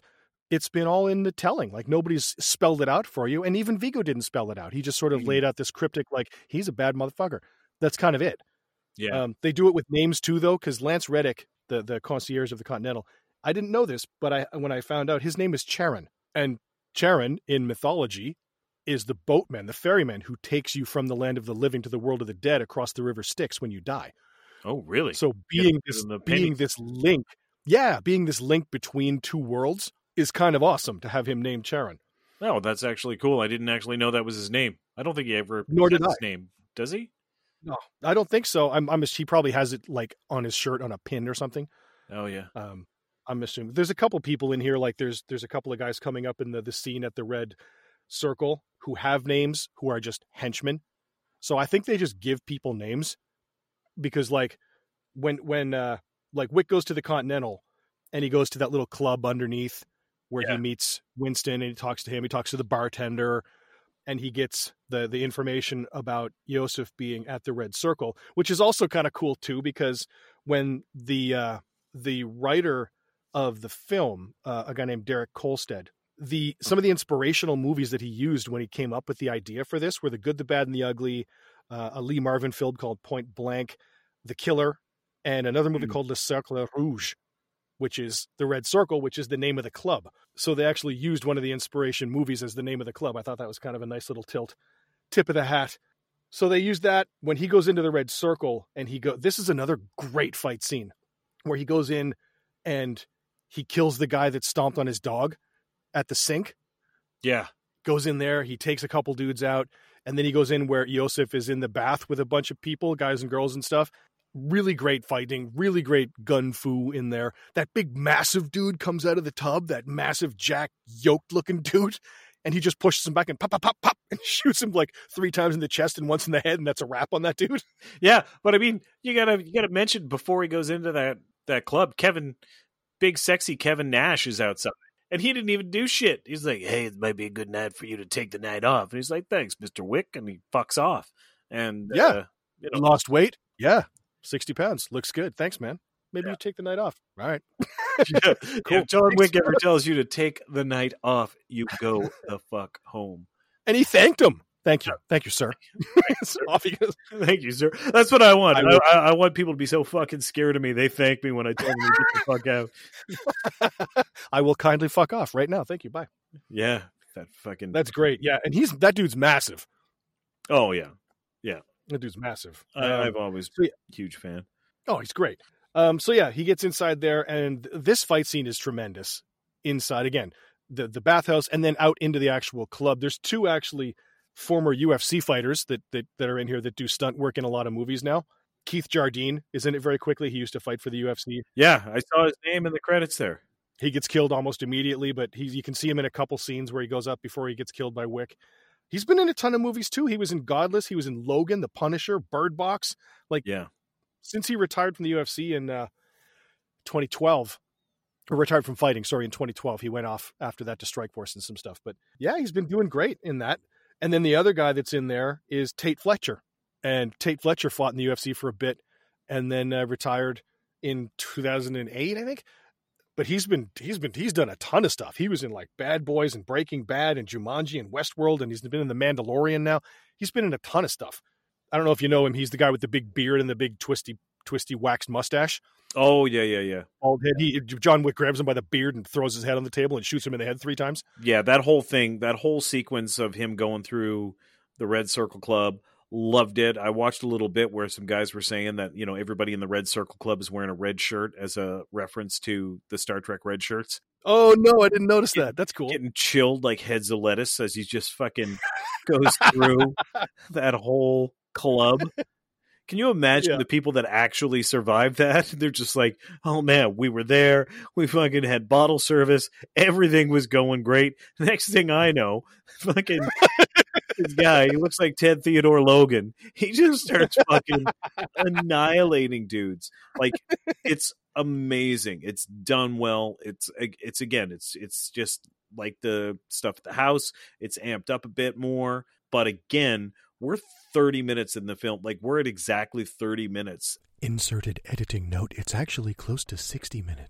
[SPEAKER 3] it's been all in the telling. Like nobody's spelled it out for you. And even Viggo didn't spell it out. He just sort of mm-hmm. laid out this cryptic, like, he's a bad motherfucker. That's kind of it.
[SPEAKER 5] Yeah.
[SPEAKER 3] Um, they do it with names too, though, because Lance Reddick, the, the concierge of the Continental, I didn't know this, but I when I found out, his name is Charon. And Charon in mythology is the boatman, the ferryman who takes you from the land of the living to the world of the dead across the river Styx when you die.
[SPEAKER 5] Oh, really?
[SPEAKER 3] So being yeah, this being this link, yeah, being this link between two worlds is kind of awesome to have him named Charon.
[SPEAKER 5] Oh, that's actually cool. I didn't actually know that was his name. I don't think he ever
[SPEAKER 3] Nor did
[SPEAKER 5] his
[SPEAKER 3] I.
[SPEAKER 5] name. Does he?
[SPEAKER 3] No, I don't think so. I'm, I'm. He probably has it like on his shirt on a pin or something.
[SPEAKER 5] Oh yeah.
[SPEAKER 3] Um, I'm assuming there's a couple people in here. Like there's there's a couple of guys coming up in the the scene at the Red Circle who have names who are just henchmen. So I think they just give people names because like when when uh, like Wick goes to the Continental and he goes to that little club underneath where yeah. he meets Winston and he talks to him. He talks to the bartender. And he gets the the information about Yosef being at the Red Circle, which is also kind of cool too, because when the uh, the writer of the film, uh, a guy named Derek Kolstad, the some of the inspirational movies that he used when he came up with the idea for this were The Good, the Bad, and the Ugly, uh, a Lee Marvin film called Point Blank, The Killer, and another movie mm. called Le Cercle Rouge, which is the Red Circle, which is the name of the club. So they actually used one of the inspiration movies as the name of the club. I thought that was kind of a nice little tilt, tip of the hat. So they used that when he goes into the Red Circle and he go. This is another great fight scene where he goes in and he kills the guy that stomped on his dog at the sink.
[SPEAKER 5] Yeah.
[SPEAKER 3] Goes in there. He takes a couple dudes out. And then he goes in where Yosef is in the bath with a bunch of people, guys and girls and stuff. Really great fighting, really great gun fu in there. That big massive dude comes out of the tub, that massive Jack yoked looking dude, and he just pushes him back and pop, pop, pop, pop, and shoots him like three times in the chest and once in the head, and that's a wrap on that dude.
[SPEAKER 5] Yeah, but I mean, you gotta you gotta mention before he goes into that that club, Kevin, big sexy Kevin Nash is outside. And he didn't even do shit. He's like, hey, it might be a good night for you to take the night off. And he's like, thanks, Mister Wick, and he fucks off. And
[SPEAKER 3] yeah,
[SPEAKER 5] uh, you know,
[SPEAKER 3] lost weight. Yeah. sixty pounds. Looks good. Thanks, man. Maybe
[SPEAKER 5] yeah.
[SPEAKER 3] you take the night off. All right.
[SPEAKER 5] yeah. Cool. If John Wick ever tells you to take the night off, you go the fuck home.
[SPEAKER 3] And he thanked him. Thank you. Thank you, sir.
[SPEAKER 5] so off he goes. Thank you, sir. That's what I want. I, I, I want people to be so fucking scared of me. They thank me when I tell them to get the fuck
[SPEAKER 3] out. I will kindly fuck off right now. Thank you. Bye.
[SPEAKER 5] Yeah. That fucking.
[SPEAKER 3] That's great. Yeah. And he's, that dude's massive.
[SPEAKER 5] Oh, yeah. Yeah.
[SPEAKER 3] That dude's massive.
[SPEAKER 5] I, um, I've always been a huge fan.
[SPEAKER 3] Oh, he's great. Um, so yeah, he gets inside there, and this fight scene is tremendous. Inside again, the the bathhouse, and then out into the actual club. There's two actually former U F C fighters that that that are in here that do stunt work in a lot of movies now. Keith Jardine is in it very quickly. He used to fight for the U F C.
[SPEAKER 5] Yeah, I saw his name in the credits there.
[SPEAKER 3] He gets killed almost immediately, but he you can see him in a couple scenes where he goes up before he gets killed by Wick. He's been in a ton of movies too. He was in Godless. He was in Logan, The Punisher, Bird Box. Like,
[SPEAKER 5] yeah.
[SPEAKER 3] Since he retired from the U F C in uh, twenty twelve, or retired from fighting, sorry, in twenty twelve, he went off after that to Strikeforce and some stuff. But yeah, he's been doing great in that. And then the other guy that's in there is Tate Fletcher. And Tate Fletcher fought in the U F C for a bit and then uh, retired in two thousand eight, I think. But he's been he's been he's done a ton of stuff. He was in like Bad Boys and Breaking Bad and Jumanji and Westworld, and he's been in The Mandalorian now. He's been in a ton of stuff. I don't know if you know him. He's the guy with the big beard and the big twisty twisty waxed mustache.
[SPEAKER 5] Oh yeah, yeah, yeah.
[SPEAKER 3] Bald head. He John Wick grabs him by the beard and throws his head on the table and shoots him in the head three times.
[SPEAKER 5] Yeah, that whole thing, that whole sequence of him going through the Red Circle Club. Loved it. I watched a little bit where some guys were saying that, you know, everybody in the Red Circle Club is wearing a red shirt as a reference to the Star Trek red shirts.
[SPEAKER 3] Oh, no, I didn't notice that. That's cool.
[SPEAKER 5] Getting chilled like heads of lettuce as he just fucking goes through that whole club. Can you imagine yeah. the people that actually survived that? They're just like, oh man, we were there. We fucking had bottle service. Everything was going great. Next thing I know, fucking this guy, he looks like Ted Theodore Logan. He just starts fucking annihilating dudes. Like, it's amazing. It's done well. It's, it's again, it's, it's just like the stuff at the house. It's amped up a bit more. But again, we're thirty minutes in the film. Like, we're at exactly thirty minutes.
[SPEAKER 3] Inserted editing note. It's actually close to sixty minutes.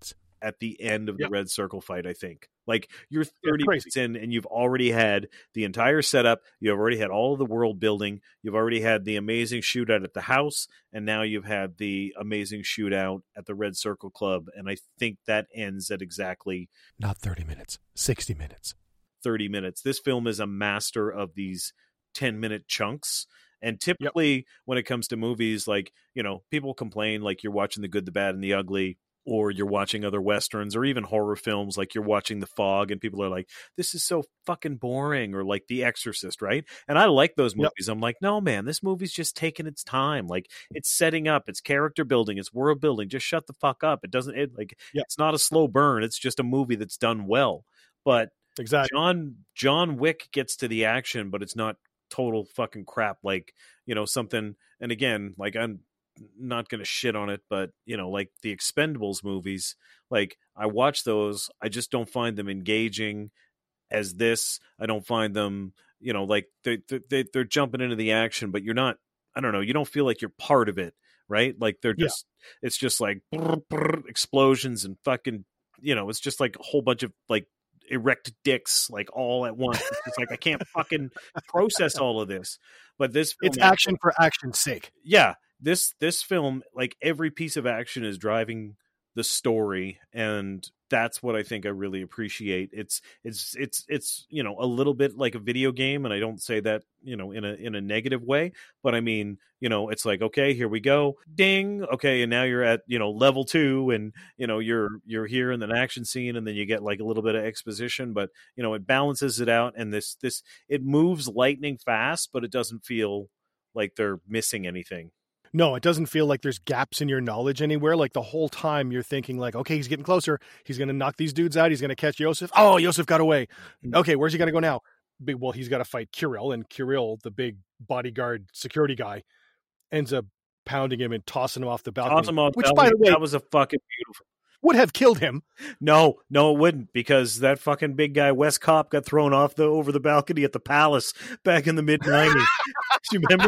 [SPEAKER 5] at the end of
[SPEAKER 3] Yep.
[SPEAKER 5] the Red Circle fight, I think. Like, you're thirty
[SPEAKER 3] crazy.
[SPEAKER 5] minutes in and you've already had the entire setup. You've already had all of the world building. You've already had the amazing shootout at the house. And now you've had the amazing shootout at the Red Circle Club. And I think that ends at exactly
[SPEAKER 3] Not thirty minutes, sixty minutes.
[SPEAKER 5] thirty minutes. This film is a master of these ten minute chunks. And typically yep. when it comes to movies, like, you know, people complain like you're watching The Good, the Bad, and the Ugly, or you're watching other Westerns, or even horror films, like you're watching The Fog, and people are like, this is so fucking boring, or like The Exorcist, right? And I like those movies. Yep. I'm like, no, man, this movie's just taking its time. Like, it's setting up, it's character building, it's world building. Just shut the fuck up. It doesn't, it, like, yep. it's not a slow burn. It's just a movie that's done well. But
[SPEAKER 3] exactly.
[SPEAKER 5] John, John Wick gets to the action, but it's not total fucking crap, like, you know, something. And again, like, I'm not gonna shit on it, but, you know, like the Expendables movies, like, I watch those, I just don't find them engaging as this. I don't find them, you know, like they, they they're jumping into the action, but you're not, I don't know, you don't feel like you're part of it, right? Like, they're just yeah. it's just like brr, brr, explosions and fucking, you know, it's just like a whole bunch of like erect dicks, like, all at once. It's just like, I can't fucking process all of this. But this film,
[SPEAKER 3] it's action for action's sake.
[SPEAKER 5] Yeah, this this film, like, every piece of action is driving the story, and that's what I think I really appreciate. It's it's it's it's you know, a little bit like a video game, and I don't say that, you know, in a in a negative way, but I mean, you know, it's like, okay, here we go, ding, okay, and now you're at, you know, level two, and, you know, you're you're here in an action scene, and then you get like a little bit of exposition, but, you know, it balances it out, and this this it moves lightning fast, but it doesn't feel like they're missing anything.
[SPEAKER 3] No, it doesn't feel like there's gaps in your knowledge anywhere. Like, the whole time you're thinking like, okay, he's getting closer. He's going to knock these dudes out. He's going to catch Yosef. Oh, Yosef got away. Okay, where's he going to go now? Big, well, he's got to fight Kirill, and Kirill, the big bodyguard security guy, ends up pounding him and tossing him off the balcony.
[SPEAKER 5] Toss him off
[SPEAKER 3] which,
[SPEAKER 5] balcony.
[SPEAKER 3] by the way,
[SPEAKER 5] that was a fucking beautiful.
[SPEAKER 3] Would have killed him.
[SPEAKER 5] No, no, it wouldn't, because that fucking big guy, Wes Kopp, got thrown off the over the balcony at the Palace back in the mid nineties. Do you remember?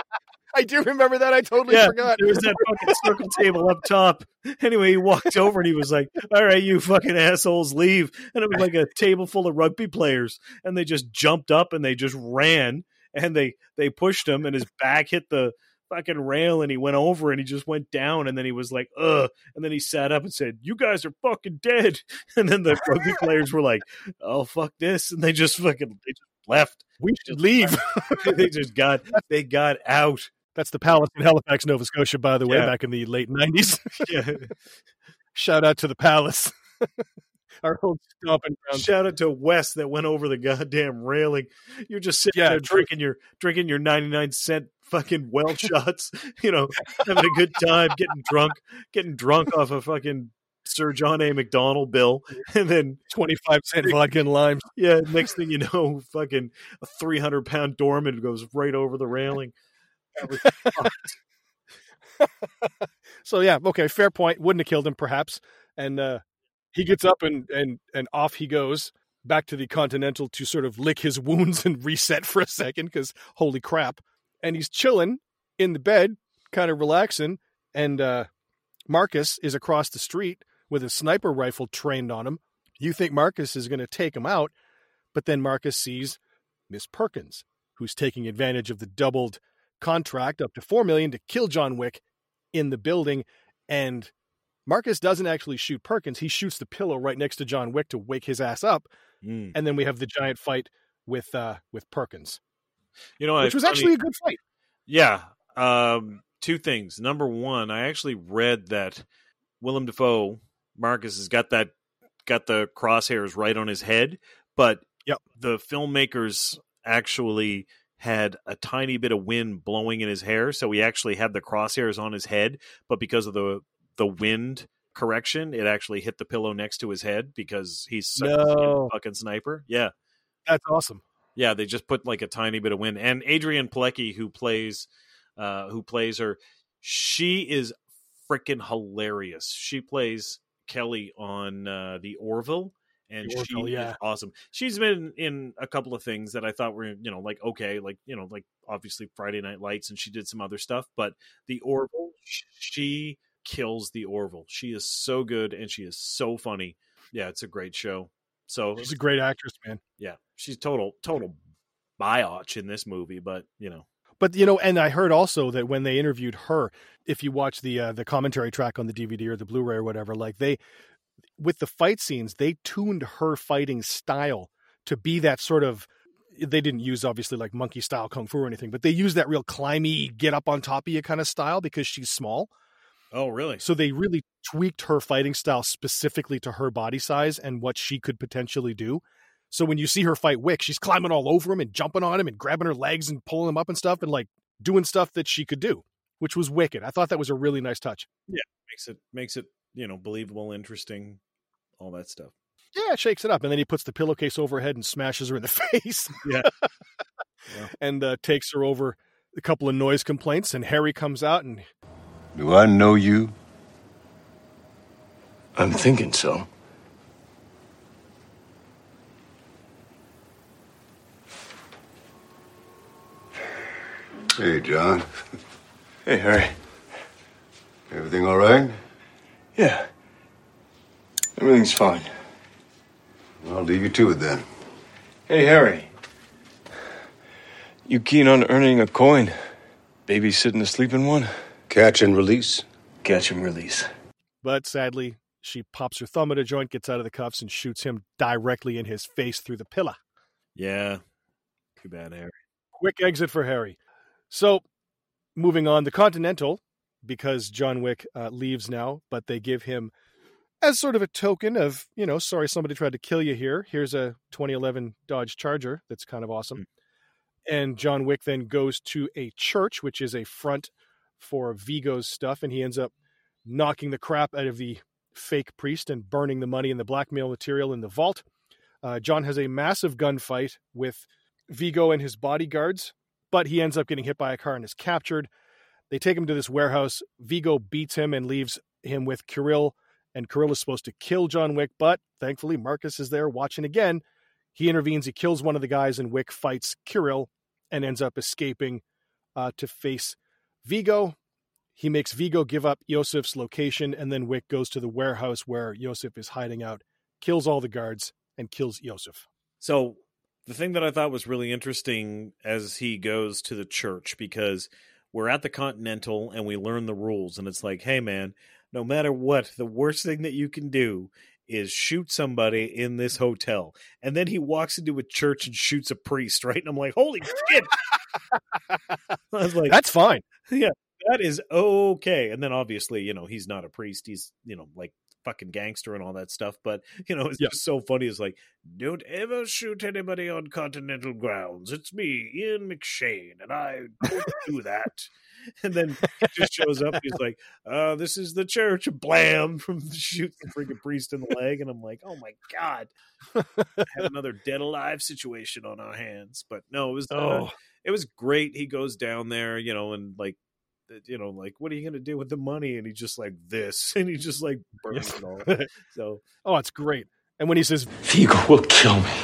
[SPEAKER 3] I do remember that. I totally
[SPEAKER 5] yeah,
[SPEAKER 3] forgot.
[SPEAKER 5] There was that fucking circle table up top. Anyway, he walked over and he was like, all right, you fucking assholes, leave. And it was like a table full of rugby players. And they just jumped up and they just ran. And they, they pushed him, and his back hit the fucking rail, and he went over and he just went down. And then he was like, ugh. And then he sat up and said, you guys are fucking dead. And then the rugby players were like, oh, fuck this. And they just fucking they just left.
[SPEAKER 3] We should leave.
[SPEAKER 5] They just got, they got out.
[SPEAKER 3] That's the Palace in Halifax, Nova Scotia, by the way,
[SPEAKER 5] yeah.
[SPEAKER 3] back in the late nineties.
[SPEAKER 5] Yeah.
[SPEAKER 3] Shout out to the Palace. Our old stomping ground.
[SPEAKER 5] Shout out to Wes that went over the goddamn railing. You're just sitting yeah, there true. drinking your drinking your ninety-nine cent fucking well shots, you know, having a good time, getting drunk, getting drunk off a fucking Sir John A. McDonald bill, and then
[SPEAKER 3] twenty-five cent vodka and limes.
[SPEAKER 5] Yeah, next thing you know, fucking a three hundred pound doorman goes right over the railing.
[SPEAKER 3] So yeah, okay, fair point. Wouldn't have killed him, perhaps. And uh, he gets up and and and off he goes back to the Continental to sort of lick his wounds and reset for a second, because holy crap. And he's chilling in the bed, kind of relaxing. And uh, Marcus is across the street with a sniper rifle trained on him. You think Marcus is going to take him out, but then Marcus sees Miss Perkins, who's taking advantage of the doubled contract up to four million dollars to kill John Wick in the building. And Marcus doesn't actually shoot Perkins. He shoots the pillow right next to John Wick to wake his ass up. Mm. And then we have the giant fight with uh, with Perkins.
[SPEAKER 5] You know,
[SPEAKER 3] which was funny. Actually a good fight.
[SPEAKER 5] Yeah. Um, two things. Number one, I actually read that Willem Dafoe, Marcus, has got that got the crosshairs right on his head, but
[SPEAKER 3] yep.
[SPEAKER 5] the filmmakers actually had a tiny bit of wind blowing in his hair, so he actually had the crosshairs on his head, but because of the the wind correction, it actually hit the pillow next to his head because he's such
[SPEAKER 3] no.
[SPEAKER 5] a fucking sniper. Yeah.
[SPEAKER 3] That's awesome.
[SPEAKER 5] Yeah, they just put like a tiny bit of wind. And Adrienne Palicki, who plays uh, who plays her, she is freaking hilarious. She plays Kelly on uh, the Orville. And
[SPEAKER 3] Orville,
[SPEAKER 5] she
[SPEAKER 3] yeah.
[SPEAKER 5] is awesome. She's been in a couple of things that I thought were, you know, like, okay, like, you know, like obviously Friday Night Lights, and she did some other stuff. But the Orville, she kills the Orville. She is so good and she is so funny. Yeah, it's a great show. So
[SPEAKER 3] she's a great actress, man.
[SPEAKER 5] Yeah, she's total total biatch in this movie, but you know.
[SPEAKER 3] But you know, and I heard also that when they interviewed her, if you watch the uh, the commentary track on the D V D or the Blu-ray or whatever, like they with the fight scenes, they tuned her fighting style to be that sort of. They didn't use obviously like monkey style kung fu or anything, but they use that real climby, get up on top of you kind of style because she's small.
[SPEAKER 5] Oh, really?
[SPEAKER 3] So they really tweaked her fighting style specifically to her body size and what she could potentially do. So when you see her fight Wick, she's climbing all over him and jumping on him and grabbing her legs and pulling him up and stuff and like doing stuff that she could do, which was wicked. I thought that was a really nice touch.
[SPEAKER 5] Yeah, makes it makes it, you know, believable, interesting, all that stuff.
[SPEAKER 3] Yeah, it shakes it up. And then he puts the pillowcase over her head and smashes her in the face.
[SPEAKER 5] Yeah. yeah.
[SPEAKER 3] And uh, takes her over a couple of noise complaints. And Harry comes out and...
[SPEAKER 4] Do I know you?
[SPEAKER 9] I'm thinking so.
[SPEAKER 4] Hey, John.
[SPEAKER 9] Hey, Harry.
[SPEAKER 4] Everything all right?
[SPEAKER 9] Yeah. Everything's fine.
[SPEAKER 4] I'll leave you to it then.
[SPEAKER 9] Hey, Harry. You keen on earning a coin? Babysitting a sleeping one?
[SPEAKER 4] Catch and release?
[SPEAKER 9] Catch and release.
[SPEAKER 3] But sadly, she pops her thumb at a joint, gets out of the cuffs, and shoots him directly in his face through the pillar.
[SPEAKER 5] Yeah. Too bad, Harry.
[SPEAKER 3] Quick exit for Harry. So, moving on, the Continental, because John Wick uh, leaves now, but they give him, as sort of a token of, you know, sorry, somebody tried to kill you here. Here's a twenty eleven Dodge Charger. That's kind of awesome. Mm. And John Wick then goes to a church, which is a front for Vigo's stuff, and he ends up knocking the crap out of the fake priest and burning the money and the blackmail material in the vault. Uh, John has a massive gunfight with Vigo and his bodyguards, but he ends up getting hit by a car and is captured. They take him to this warehouse. Vigo beats him and leaves him with Kirill, and Kirill is supposed to kill John Wick, but thankfully Marcus is there watching again. He intervenes, he kills one of the guys, and Wick fights Kirill and ends up escaping uh, to face Vigo. He makes Vigo give up Yosef's location, and then Wick goes to the warehouse where Yosef is hiding out, kills all the guards, and kills Yosef.
[SPEAKER 5] So the thing that I thought was really interesting as he goes to the church, because we're at the Continental and we learn the rules, and it's like, hey, man, no matter what, the worst thing that you can do is shoot somebody in this hotel. And then he walks into a church and shoots a priest, right? And I'm like, holy shit. I was like,
[SPEAKER 3] that's fine.
[SPEAKER 5] Yeah, that is okay. And then obviously, you know, he's not a priest. He's, you know, like fucking gangster and all that stuff. But, you know, it's yeah. just so funny. It's like, don't ever shoot anybody on Continental grounds. It's me, Ian McShane, and I don't do that. And then he just shows up. He's like, uh, this is the church. Blam! From shoots the freaking priest in the leg. And I'm like, oh my God. Had another dead alive situation on our hands. But no, it was, uh,
[SPEAKER 3] oh.
[SPEAKER 5] it was great. He goes down there, you know, and like, you know, like, what are you going to do with the money? And he's just like this. And he just like burns it all. So,
[SPEAKER 3] oh, it's great. And when he says,
[SPEAKER 9] Vigo will kill me.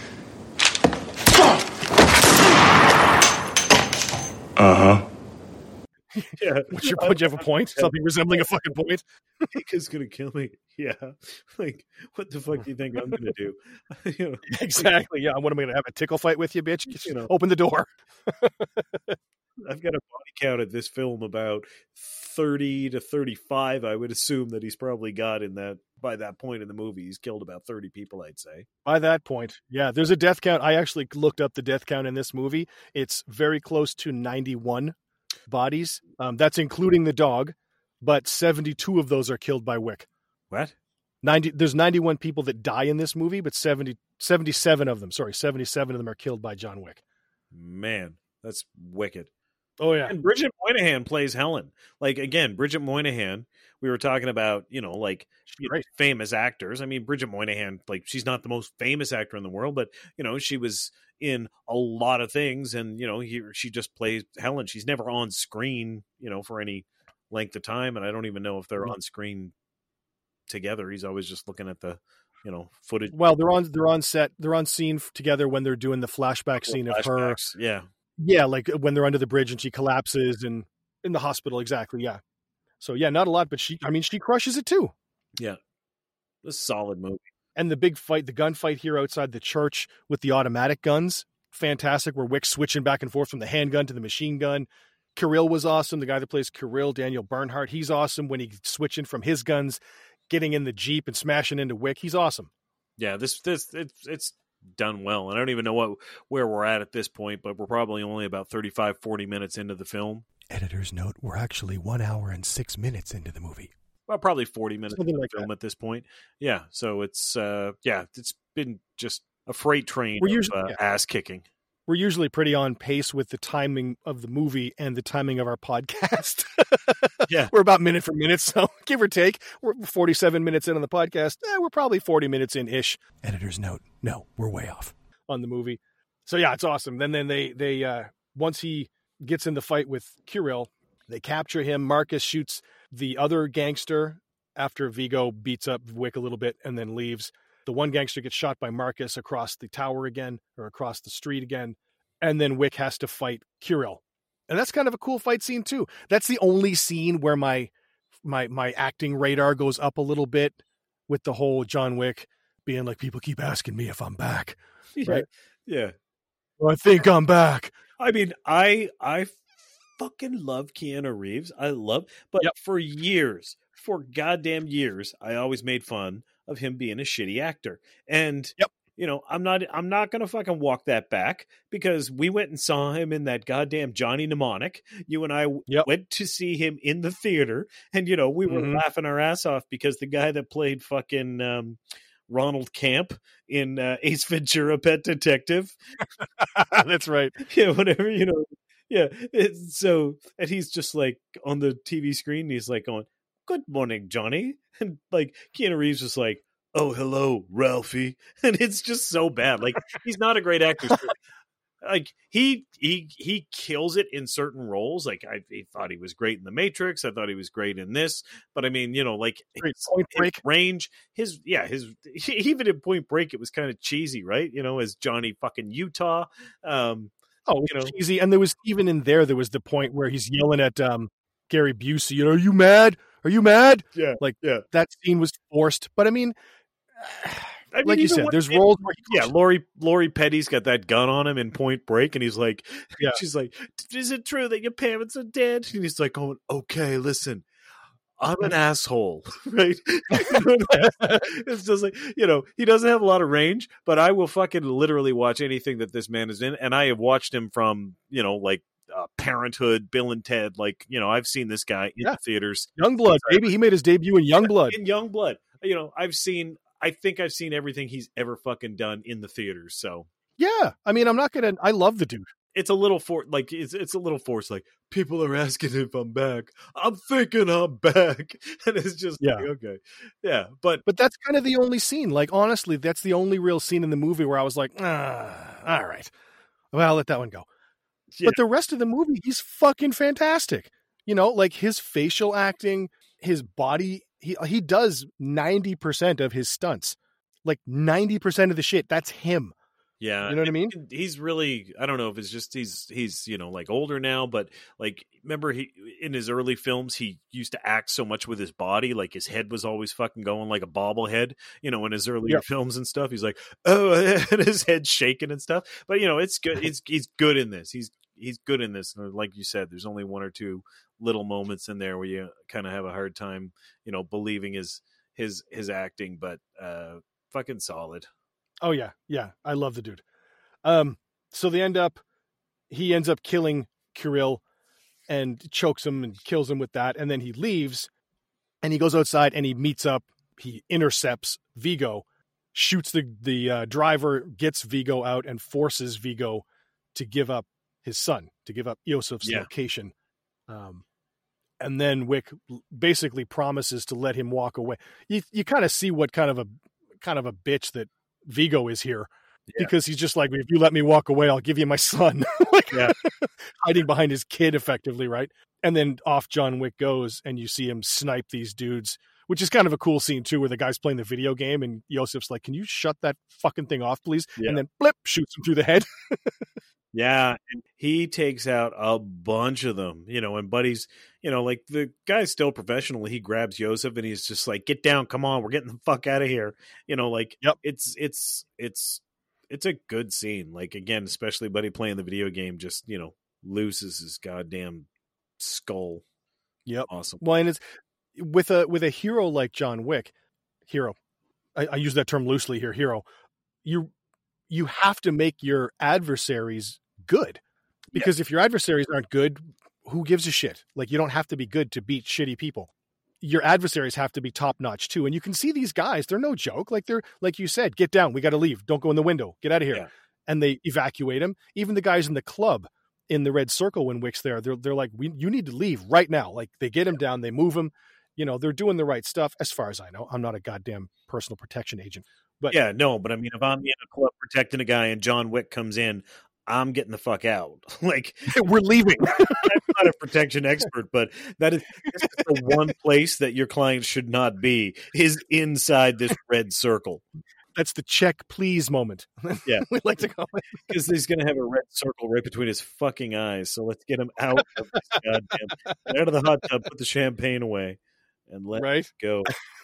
[SPEAKER 9] Uh-huh.
[SPEAKER 5] Yeah.
[SPEAKER 3] What's your point? Do you have a point? Something resembling a fucking point?
[SPEAKER 5] Vigo's gonna kill me. Yeah. Like, what the fuck do you think I'm gonna do? You know,
[SPEAKER 3] exactly. Yeah. What am I gonna have a tickle fight with you, bitch?
[SPEAKER 5] You know,
[SPEAKER 3] open the door.
[SPEAKER 5] I've got a body count at this film about thirty to thirty-five. I would assume that he's probably got in that by that point in the movie. He's killed about thirty people, I'd say.
[SPEAKER 3] By that point, yeah. There's a death count. I actually looked up the death count in this movie. It's very close to ninety-one bodies. Um, that's including the dog, but seventy-two of those are killed by Wick.
[SPEAKER 5] What?
[SPEAKER 3] ninety There's ninety-one people that die in this movie, but seventy, seventy-seven of them, sorry, seventy-seven of them are killed by John Wick.
[SPEAKER 5] Man, that's wicked.
[SPEAKER 3] Oh, yeah.
[SPEAKER 5] And Bridget Moynihan plays Helen. Like, again, Bridget Moynihan, we were talking about, you know, like you know, famous actors. I mean, Bridget Moynihan, like, she's not the most famous actor in the world, but, you know, she was in a lot of things. And, you know, he, she just plays Helen. She's never on screen, you know, for any length of time. And I don't even know if they're mm-hmm. on screen together. He's always just looking at the, you know, footage.
[SPEAKER 3] Well, they're on, they're on set, they're on scene together when they're doing the flashback
[SPEAKER 5] the
[SPEAKER 3] scene
[SPEAKER 5] flashbacks,
[SPEAKER 3] of her.
[SPEAKER 5] Yeah.
[SPEAKER 3] Yeah, like when they're under the bridge and she collapses and in the hospital. Exactly. Yeah. So yeah, not a lot, but she, I mean, she crushes it too.
[SPEAKER 5] Yeah. A solid movie.
[SPEAKER 3] And the big fight, the gunfight here outside the church with the automatic guns, fantastic. Where Wick's switching back and forth from the handgun to the machine gun. Kirill was awesome. The guy that plays Kirill, Daniel Bernhardt, he's awesome when he's switching from his guns, getting in the Jeep and smashing into Wick. He's awesome.
[SPEAKER 5] Yeah, this this it's it's done well. And I don't even know what where we're at at this point, but we're probably only about thirty-five, forty minutes into the film.
[SPEAKER 3] Editor's note, we're actually one hour and six minutes into the movie.
[SPEAKER 5] Well, probably forty minutes
[SPEAKER 3] Something
[SPEAKER 5] of
[SPEAKER 3] like
[SPEAKER 5] the film
[SPEAKER 3] that.
[SPEAKER 5] at this point. Yeah, so it's uh, yeah, it's been just a freight train
[SPEAKER 3] We're
[SPEAKER 5] of
[SPEAKER 3] usually-
[SPEAKER 5] uh,
[SPEAKER 3] yeah.
[SPEAKER 5] ass kicking.
[SPEAKER 3] We're usually pretty on pace with the timing of the movie and the timing of our podcast.
[SPEAKER 5] Yeah.
[SPEAKER 3] We're about minute for minute, so give or take. We're forty-seven minutes in on the podcast. Eh, we're probably forty minutes in-ish. Editor's note, no, we're way off on the movie. So yeah, it's awesome. Then then they, they uh, once he gets in the fight with Kirill, they capture him. Marcus shoots the other gangster after Vigo beats up Wick a little bit and then leaves. The one gangster gets shot by Marcus across the tower again, or across the street again. And then Wick has to fight Kirill. And that's kind of a cool fight scene too. That's the only scene where my my my acting radar goes up a little bit with the whole John Wick being like, people keep asking me if I'm back.
[SPEAKER 5] Yeah.
[SPEAKER 3] Right?
[SPEAKER 5] Yeah.
[SPEAKER 3] Well, I think I'm back.
[SPEAKER 5] I mean, I I fucking love Keanu Reeves. I love, but
[SPEAKER 3] Yep.
[SPEAKER 5] for years, for goddamn years, I always made fun of him being a shitty actor. And
[SPEAKER 3] Yep.
[SPEAKER 5] you know, I'm not I'm not gonna fucking walk that back, because we went and saw him in that goddamn Johnny Mnemonic. You and I w-
[SPEAKER 3] Yep.
[SPEAKER 5] went to see him in the theater, and you know, we were
[SPEAKER 3] Mhm.
[SPEAKER 5] laughing our ass off because the guy that played fucking um, Ronald Camp in uh, Ace Ventura: Pet Detective,
[SPEAKER 3] That's right.
[SPEAKER 5] yeah, whatever, you know, yeah. It's so, and he's just like on the T V screen, and he's like going, "Good morning, Johnny," and like Keanu Reeves was like, "Oh, hello, Ralphie," and it's just so bad. Like, he's not a great actor. So, like he he he kills it in certain roles. Like I, I thought he was great in The Matrix. I thought he was great in this. But I mean, you know, like
[SPEAKER 3] Great.
[SPEAKER 5] his,
[SPEAKER 3] Point
[SPEAKER 5] his
[SPEAKER 3] Break.
[SPEAKER 5] range, his yeah, his even in Point Break, it was kind of cheesy, right? You know, as Johnny fucking Utah. Um,
[SPEAKER 3] Oh,
[SPEAKER 5] you know.
[SPEAKER 3] cheesy. And there was even in there, there was the point where he's yelling at um, Gary Busey, you know, are you mad? Are you mad?
[SPEAKER 5] Yeah,
[SPEAKER 3] Like
[SPEAKER 5] yeah.
[SPEAKER 3] that scene was forced. But I mean,
[SPEAKER 5] I mean,
[SPEAKER 3] like you
[SPEAKER 5] even
[SPEAKER 3] said,
[SPEAKER 5] when-
[SPEAKER 3] there's roles where he
[SPEAKER 5] yeah, Lori Lori Petty's got that gun on him in Point Break, and he's like,
[SPEAKER 3] Yeah.
[SPEAKER 5] she's like, "Is it true that your parents are dead?" And he's like, "Going, okay, listen, I'm an asshole, right?" It's just like, you know, he doesn't have a lot of range, but I will fucking literally watch anything that this man is in, and I have watched him from, you know, like uh, Parenthood, Bill and Ted, like, you know, I've seen this guy in
[SPEAKER 3] Yeah.
[SPEAKER 5] the theaters.
[SPEAKER 3] Youngblood, baby. He made his debut in Youngblood.
[SPEAKER 5] In Youngblood, you know, I've seen. I think I've seen everything he's ever fucking done in the theaters. So
[SPEAKER 3] Yeah. I mean, I'm not going to, I love the dude.
[SPEAKER 5] it's a little for like it's it's a little forced. Like, people are asking if I'm back. I'm thinking I'm back, and it's just
[SPEAKER 3] Yeah.
[SPEAKER 5] like, okay, yeah. But
[SPEAKER 3] But that's kind of the only scene. Like, honestly, that's the only real scene in the movie where I was like, ah, all right. Well, I'll let that one go.
[SPEAKER 5] Yeah.
[SPEAKER 3] But the rest of the movie, he's fucking fantastic. You know, like his facial acting, his body, he he does ninety percent of his stunts. Like ninety percent of the shit, that's him.
[SPEAKER 5] yeah,
[SPEAKER 3] You know what I mean?
[SPEAKER 5] and he's really. I don't know if it's just he's he's you know like older now, but like remember he in his early films he used to act so much with his body, like his head was always fucking going like a bobblehead. You know, in his earlier
[SPEAKER 3] Yeah.
[SPEAKER 5] films and stuff, he's like, oh, and his head shaking and stuff. But you know, it's good. It's he's good in this. He's he's good in this. And like you said, there's only one or two little moments in there where you kind of have a hard time, you know, believing his his his acting, but uh, fucking solid.
[SPEAKER 3] Oh yeah, yeah. I love the dude. Um, so they end up, he ends up killing Kirill and chokes him and kills him with that, and then he leaves, and he goes outside and he meets up. He intercepts Vigo, shoots the the uh, driver, gets Vigo out, and forces Vigo to give up his son, to give up Iosif's
[SPEAKER 5] Yeah.
[SPEAKER 3] location. Um, and then Wick basically promises to let him walk away. You you kind of see what kind of a kind of a bitch that Vigo is here, because he's just like, if you let me walk away, I'll give you my son. Like,
[SPEAKER 5] Yeah.
[SPEAKER 3] hiding behind his kid effectively, right? And then off John Wick goes, and you see him snipe these dudes, which is kind of a cool scene too, where the guy's playing the video game and Yosef's like, can you shut that fucking thing off, please?
[SPEAKER 5] Yeah.
[SPEAKER 3] And then blip, shoots him through the head.
[SPEAKER 5] Yeah, and he takes out a bunch of them, you know, and Buddy's, you know, like the guy's still professional. He grabs Yosef and he's just like, get down, come on, we're getting the fuck out of here. You know, like,
[SPEAKER 3] yep.
[SPEAKER 5] it's, it's, it's, it's a good scene. Like, again, especially Buddy playing the video game, just, you know, loses his goddamn skull.
[SPEAKER 3] Yep.
[SPEAKER 5] Awesome.
[SPEAKER 3] Well, and it's with a, with a hero like John Wick, hero, I, I use that term loosely here, hero, you, you have to make your adversaries good. Because yeah. if your adversaries aren't good, who gives a shit? Like, you don't have to be good to beat shitty people. Your adversaries have to be top notch too. And you can see these guys, they're no joke. Like they're, like you said, get down. We got to leave. Don't go in the window. Get out of here. Yeah. And they evacuate him. Even the guys in the club in the red circle when Wick's there, they're, they're like, we, you need to leave right now. Like they get him down, they move him, you know, they're doing the right stuff. As far as I know, I'm not a goddamn personal protection agent, but
[SPEAKER 5] yeah, no, but I mean, if I'm in a club protecting a guy and John Wick comes in, I'm getting the fuck out. Like
[SPEAKER 3] we're leaving.
[SPEAKER 5] I'm not a protection expert, but that is, this is the one place that your client should not be is inside this red circle.
[SPEAKER 3] That's the check please moment.
[SPEAKER 5] Yeah.
[SPEAKER 3] We like to go
[SPEAKER 5] because he's going to have a red circle right between his fucking eyes. So let's get him out of this goddamn, out of the hot tub, put the champagne away and let
[SPEAKER 3] right?
[SPEAKER 5] it go.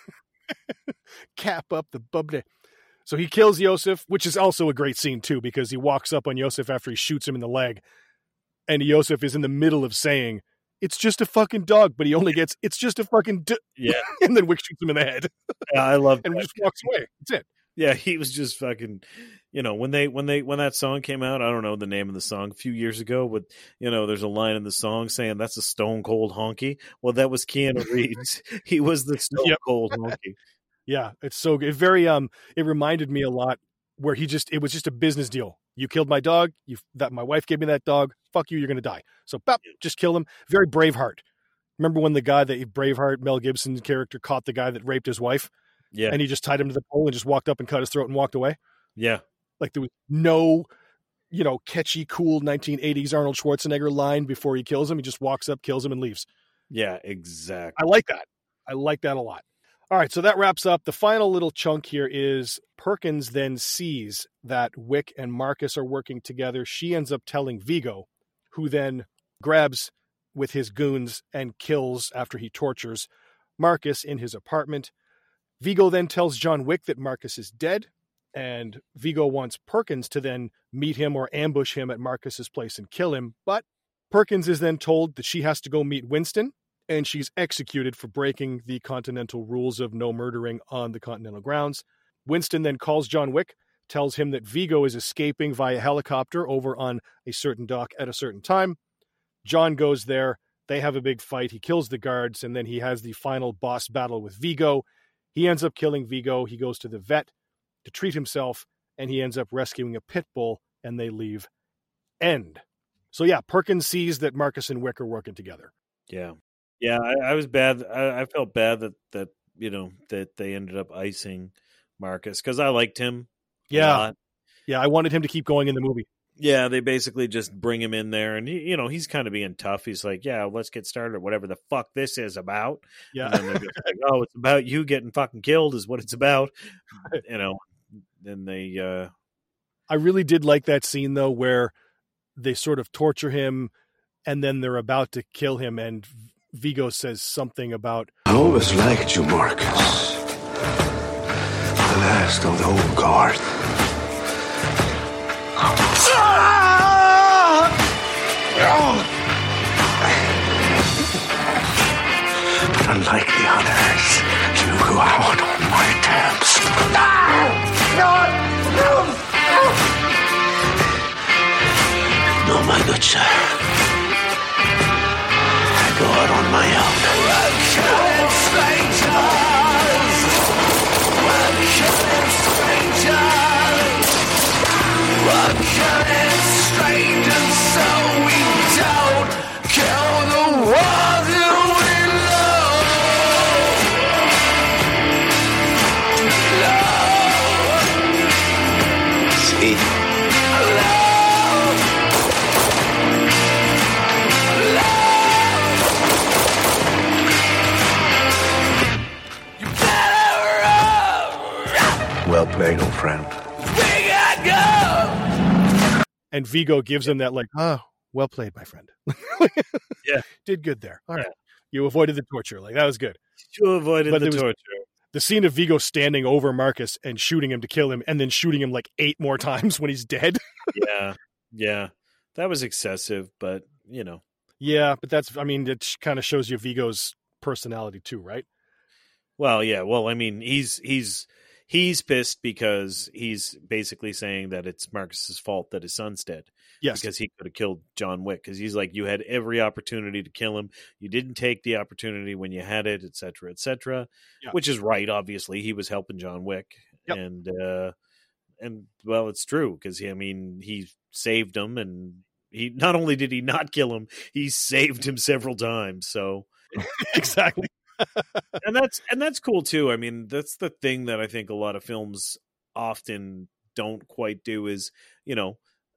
[SPEAKER 3] Cap up the bubbly. So he kills Yosef, which is also a great scene too, because he walks up on Yosef after he shoots him in the leg. And Yosef is in the middle of saying, it's just a fucking dog, but he only gets, it's just a fucking, d-.
[SPEAKER 5] yeah.
[SPEAKER 3] And then Wick shoots him in the head.
[SPEAKER 5] Yeah, I love
[SPEAKER 3] and
[SPEAKER 5] that.
[SPEAKER 3] just walks away. That's it.
[SPEAKER 5] Yeah, he was just fucking, you know, when they, when they, when that song came out, I don't know the name of the song a few years ago, but, you know, there's a line in the song saying that's a stone cold honky. Well, that was Keanu Reeves. He was the stone yep. cold honky.
[SPEAKER 3] Yeah, it's so good. It very, um, it reminded me a lot where he just, it was just a business deal. You killed my dog. You, that my wife gave me that dog. Fuck you. You're going to die. So, bop, just kill him. Very Braveheart. Remember when the guy that Braveheart, Mel Gibson's character, caught the guy that raped his wife?
[SPEAKER 5] Yeah.
[SPEAKER 3] And he just tied him to the pole and just walked up and cut his throat and walked away.
[SPEAKER 5] Yeah.
[SPEAKER 3] Like there was no, you know, catchy, cool nineteen eighties Arnold Schwarzenegger line before he kills him. He just walks up, kills him, and leaves.
[SPEAKER 5] Yeah, exactly.
[SPEAKER 3] I like that. I like that a lot. All right, so that wraps up. The final little chunk here is Perkins then sees that Wick and Marcus are working together. She ends up telling Vigo, who then grabs with his goons and kills after he tortures Marcus in his apartment. Vigo then tells John Wick that Marcus is dead, and Vigo wants Perkins to then meet him or ambush him at Marcus's place and kill him. But Perkins is then told that she has to go meet Winston, and she's executed for breaking the continental rules of no murdering on the continental grounds. Winston then calls John Wick, tells him that Vigo is escaping via helicopter over on a certain dock at a certain time. John goes there. They have a big fight. He kills the guards, and then he has the final boss battle with Vigo. He ends up killing Vigo. He goes to the vet to treat himself, and he ends up rescuing a pit bull, and they leave. End. So yeah, Perkins sees that Marcus and Wick are working together.
[SPEAKER 5] Yeah. Yeah, I, I was bad. I, I felt bad that, that, you know, that they ended up icing Marcus because I liked him.
[SPEAKER 3] Yeah. Yeah, I wanted him to keep going in the movie.
[SPEAKER 5] Yeah, they basically just bring him in there and, he, you know, he's kind of being tough. He's like, yeah, let's get started, whatever the fuck this is about.
[SPEAKER 3] Yeah.
[SPEAKER 5] And then they're just like, oh, it's about you getting fucking killed is what it's about. You know, then they... Uh...
[SPEAKER 3] I really did like that scene, though, where they sort of torture him and then they're about to kill him and Vigo says something about...
[SPEAKER 4] I always liked you, Marcus. The last of the old guard. But unlike the others, you go out on my terms. No, my good sir. I go out on my own. Welcome, strangers. Welcome, strangers. Welcome, strangers, so we don't kill the one who we love. Love. See? Love. Love. You better run. Well played, old friend. We gotta go.
[SPEAKER 3] And Vigo gives him that like, oh, well played, my friend.
[SPEAKER 5] Yeah.
[SPEAKER 3] Did good there. All right.
[SPEAKER 5] Yeah.
[SPEAKER 3] You avoided the torture. Like, that was good.
[SPEAKER 5] You avoided
[SPEAKER 3] But
[SPEAKER 5] the
[SPEAKER 3] there was-
[SPEAKER 5] torture.
[SPEAKER 3] The scene of Vigo standing over Marcus and shooting him to kill him, and then shooting him like eight more times when he's dead.
[SPEAKER 5] Yeah. Yeah. That was excessive, but, you know.
[SPEAKER 3] Yeah, but that's, I mean, it kind of shows you Vigo's personality too, right?
[SPEAKER 5] Well, yeah. Well, I mean, he's he's he's pissed because he's basically saying that it's Marcus's fault that his son's dead.
[SPEAKER 3] Yes.
[SPEAKER 5] Because he could have killed John Wick. Because he's like, you had every opportunity to kill him. You didn't take the opportunity when you had it, et cetera, et cetera.
[SPEAKER 3] Yeah.
[SPEAKER 5] Which is right, obviously. He was helping John Wick.
[SPEAKER 3] Yep.
[SPEAKER 5] And, uh, and well, it's true. Because, I mean, he saved him. And he not only did he not kill him, he saved him several times. So
[SPEAKER 3] Exactly.
[SPEAKER 5] and that's and that's cool too. I mean, that's the thing that I think a lot of films often don't quite do is, you know,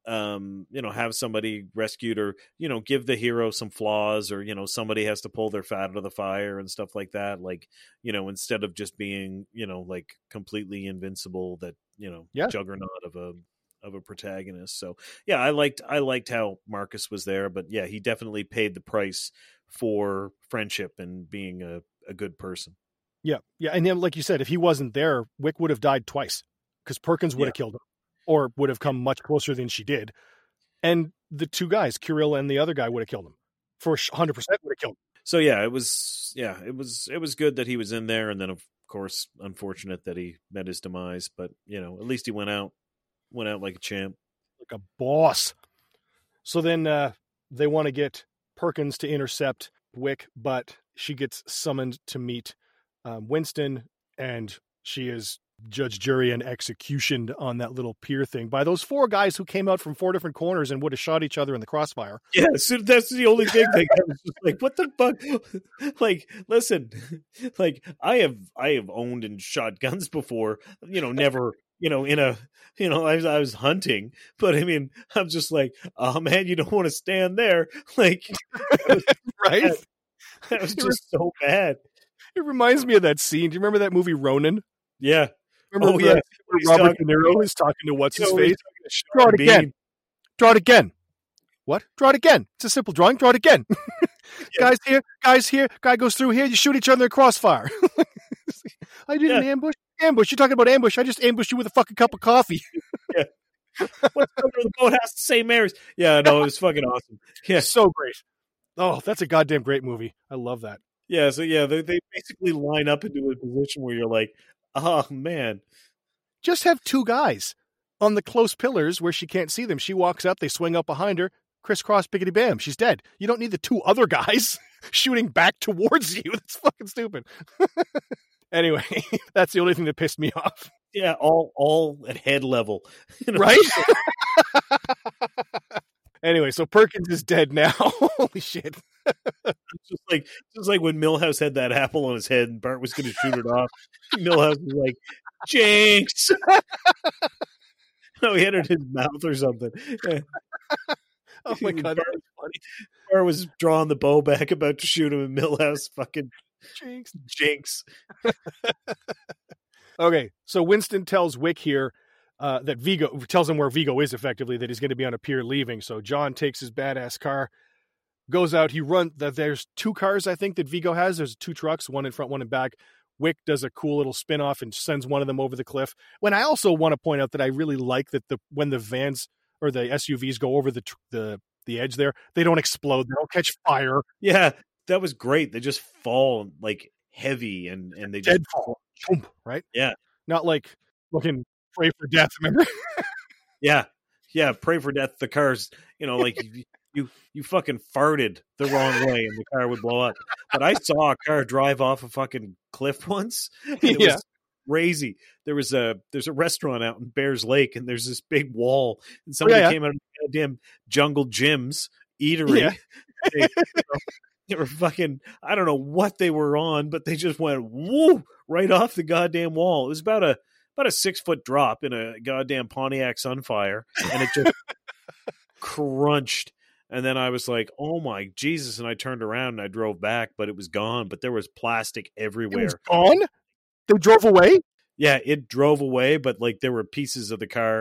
[SPEAKER 5] um, you know, have somebody rescued or, you know, give the hero some flaws or, you know, somebody has to pull their fat out of the fire and stuff like that. Like, you know, instead of just being, you know, like completely invincible, that, you know,
[SPEAKER 3] Yeah.
[SPEAKER 5] juggernaut of a of a protagonist. So yeah, I liked I liked how Marcus was there, but yeah, he definitely paid the price for friendship and being a, a good person.
[SPEAKER 3] Yeah. Yeah. And then, like you said, if he wasn't there, Wick would have died twice because Perkins would have
[SPEAKER 5] Yeah.
[SPEAKER 3] killed him or would have come much closer than she did. And the two guys, Kirill and the other guy, would have killed him. For one hundred percent would have killed him.
[SPEAKER 5] So yeah, it was yeah, it was it was good that he was in there, and then of course unfortunate that he met his demise, but you know, at least he went out went out like a champ.
[SPEAKER 3] Like a boss. So then uh, they want to get Perkins to intercept Wick, but she gets summoned to meet um, Winston, and she is judge, jury, and executioned on that little pier thing by those four guys who came out from four different corners and would have shot each other in the crossfire.
[SPEAKER 5] Yeah, so that's the only thing. Like, I was just like, what the fuck? Like, listen, like I have I have owned and shot guns before. You know, never. You know, in a, you know, I was, I was hunting, but I mean, I'm just like, oh man, you don't want to stand there. Like,
[SPEAKER 3] Right?
[SPEAKER 5] that was just so bad.
[SPEAKER 3] It reminds me of that scene. Do you remember that movie Ronin?
[SPEAKER 5] Yeah.
[SPEAKER 3] Remember
[SPEAKER 5] Oh,
[SPEAKER 3] the-
[SPEAKER 5] yeah.
[SPEAKER 3] where
[SPEAKER 5] He's
[SPEAKER 3] Robert
[SPEAKER 5] talking-
[SPEAKER 3] De Niro is talking to what's
[SPEAKER 5] You
[SPEAKER 3] his
[SPEAKER 5] know, he's
[SPEAKER 3] face?
[SPEAKER 5] talking to Sean
[SPEAKER 3] Draw it again.
[SPEAKER 5] Bean.
[SPEAKER 3] Draw it again. What? Draw it again. It's a simple drawing. Draw it again. Guys here, guys here, guy goes through here, you shoot each other in a crossfire. I didn't
[SPEAKER 5] Yeah.
[SPEAKER 3] ambush. Ambush. You're talking about ambush. I just ambushed you with a fucking cup of coffee.
[SPEAKER 5] What's under the boathouse to Saint Mary's? Yeah, no, it was fucking awesome. Yeah.
[SPEAKER 3] So great. Oh, that's a goddamn great movie. I love that.
[SPEAKER 5] Yeah, so yeah, they, they basically line up into a position where you're like, oh man.
[SPEAKER 3] Just have two guys on the close pillars where she can't see them. She walks up, they swing up behind her, crisscross, biggity bam, she's dead. You don't need the two other guys shooting back towards you. That's fucking stupid. Anyway, that's the only thing that pissed me off.
[SPEAKER 5] Yeah, all all at head level. You know?
[SPEAKER 3] Right? Anyway, so Perkins is dead now. Holy shit.
[SPEAKER 5] It's just like just like when Milhouse had that apple on his head and Bart was going to shoot it off. Milhouse was like, Jinx! No, he had it in his mouth or something. Yeah.
[SPEAKER 3] Oh my god, that was funny.
[SPEAKER 5] Bart was drawing the bow back about to shoot him, and Milhouse fucking
[SPEAKER 3] Jinx.
[SPEAKER 5] Jinx.
[SPEAKER 3] Okay, so Winston tells Wick here uh, that Vigo tells him where Vigo is effectively, that he's going to be on a pier leaving. So John takes his badass car, goes out. He runs. That there's two cars I think that Vigo has. There's two trucks, one in front, one in back. Wick does a cool little spin off and sends one of them over the cliff. When I also want to point out that I really like that the when the vans or the S U Vs go over the tr- the the edge there, they don't explode, they don't catch fire.
[SPEAKER 5] Yeah, that was great. They just fall like heavy and and they just
[SPEAKER 3] Deadfall, boom, right?
[SPEAKER 5] Yeah,
[SPEAKER 3] not like looking Pray for Death. Remember?
[SPEAKER 5] yeah, yeah. Pray for Death. The cars, you know, like you, you you fucking farted the wrong way and the car would blow up. But I saw a car drive off a fucking cliff once. And it
[SPEAKER 3] Yeah.
[SPEAKER 5] was crazy. There was a there's a restaurant out in Bears Lake, and there's this big wall, and somebody
[SPEAKER 3] Oh, yeah, yeah.
[SPEAKER 5] came out of the goddamn Jungle Jim's eatery.
[SPEAKER 3] Yeah.
[SPEAKER 5] They, you know, they were fucking, I don't know what they were on, but they just went woo right off the goddamn wall. It was about a about a six foot drop in a goddamn Pontiac Sunfire, and it just crunched. And then I was like, oh my Jesus. And I turned around and I drove back, but it was gone. But there was plastic everywhere.
[SPEAKER 3] It was gone? They drove away?
[SPEAKER 5] Yeah, it drove away, but like there were pieces of the car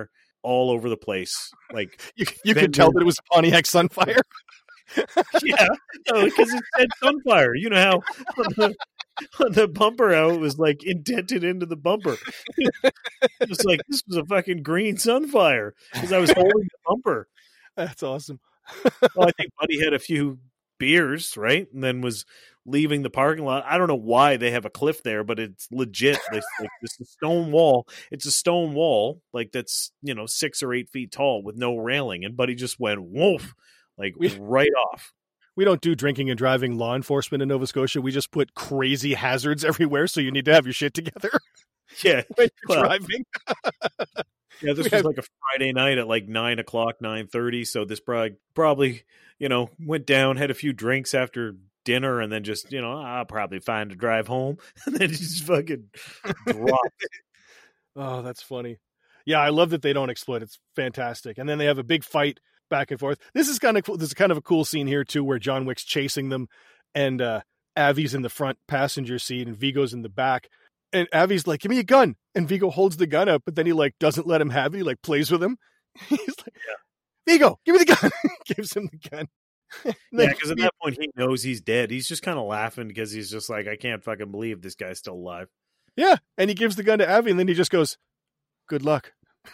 [SPEAKER 5] all over the place. Like
[SPEAKER 3] you, you could tell that it was a Pontiac Sunfire.
[SPEAKER 5] Yeah, no, because it said Sunfire. You know how on the, on the bumper, how it was like indented into the bumper. It was like this was a fucking green Sunfire because I was holding the bumper.
[SPEAKER 3] That's awesome.
[SPEAKER 5] Well, I think Buddy had a few beers, right, and then was leaving the parking lot. I don't know why they have a cliff there, but it's legit. Like, like this is a stone wall. It's a stone wall, like that's you know six or eight feet tall with no railing. And Buddy just went woof, like we, right off.
[SPEAKER 3] We don't do drinking and driving law enforcement in Nova Scotia. We just put crazy hazards everywhere, so you need to have your shit together.
[SPEAKER 5] Yeah,
[SPEAKER 3] when you're
[SPEAKER 5] well,
[SPEAKER 3] driving.
[SPEAKER 5] Yeah, this we was have... like a Friday night at like nine o'clock, nine thirty. So this probably probably you know went down, had a few drinks after dinner, and then just you know I'll probably find a drive home, and then just fucking dropped.
[SPEAKER 3] Oh, that's funny. Yeah, I love that they don't exploit. It's fantastic. And then they have a big fight back and forth. This is kind of cool. This is kind of a cool scene here too, where John Wick's chasing them, and uh, Avi's in the front passenger seat, and Vigo's in the back. And Avi's like, "Give me a gun," and Vigo holds the gun up, but then he like doesn't let him have it. He like plays with him. He's like, yeah. "Vigo, give me the gun." Gives him the gun.
[SPEAKER 5] Yeah, because at that point he knows he's dead. He's just kind of laughing because he's just like, I can't fucking believe this guy's still alive.
[SPEAKER 3] Yeah, and he gives the gun to Avi, and then he just goes, "Good luck."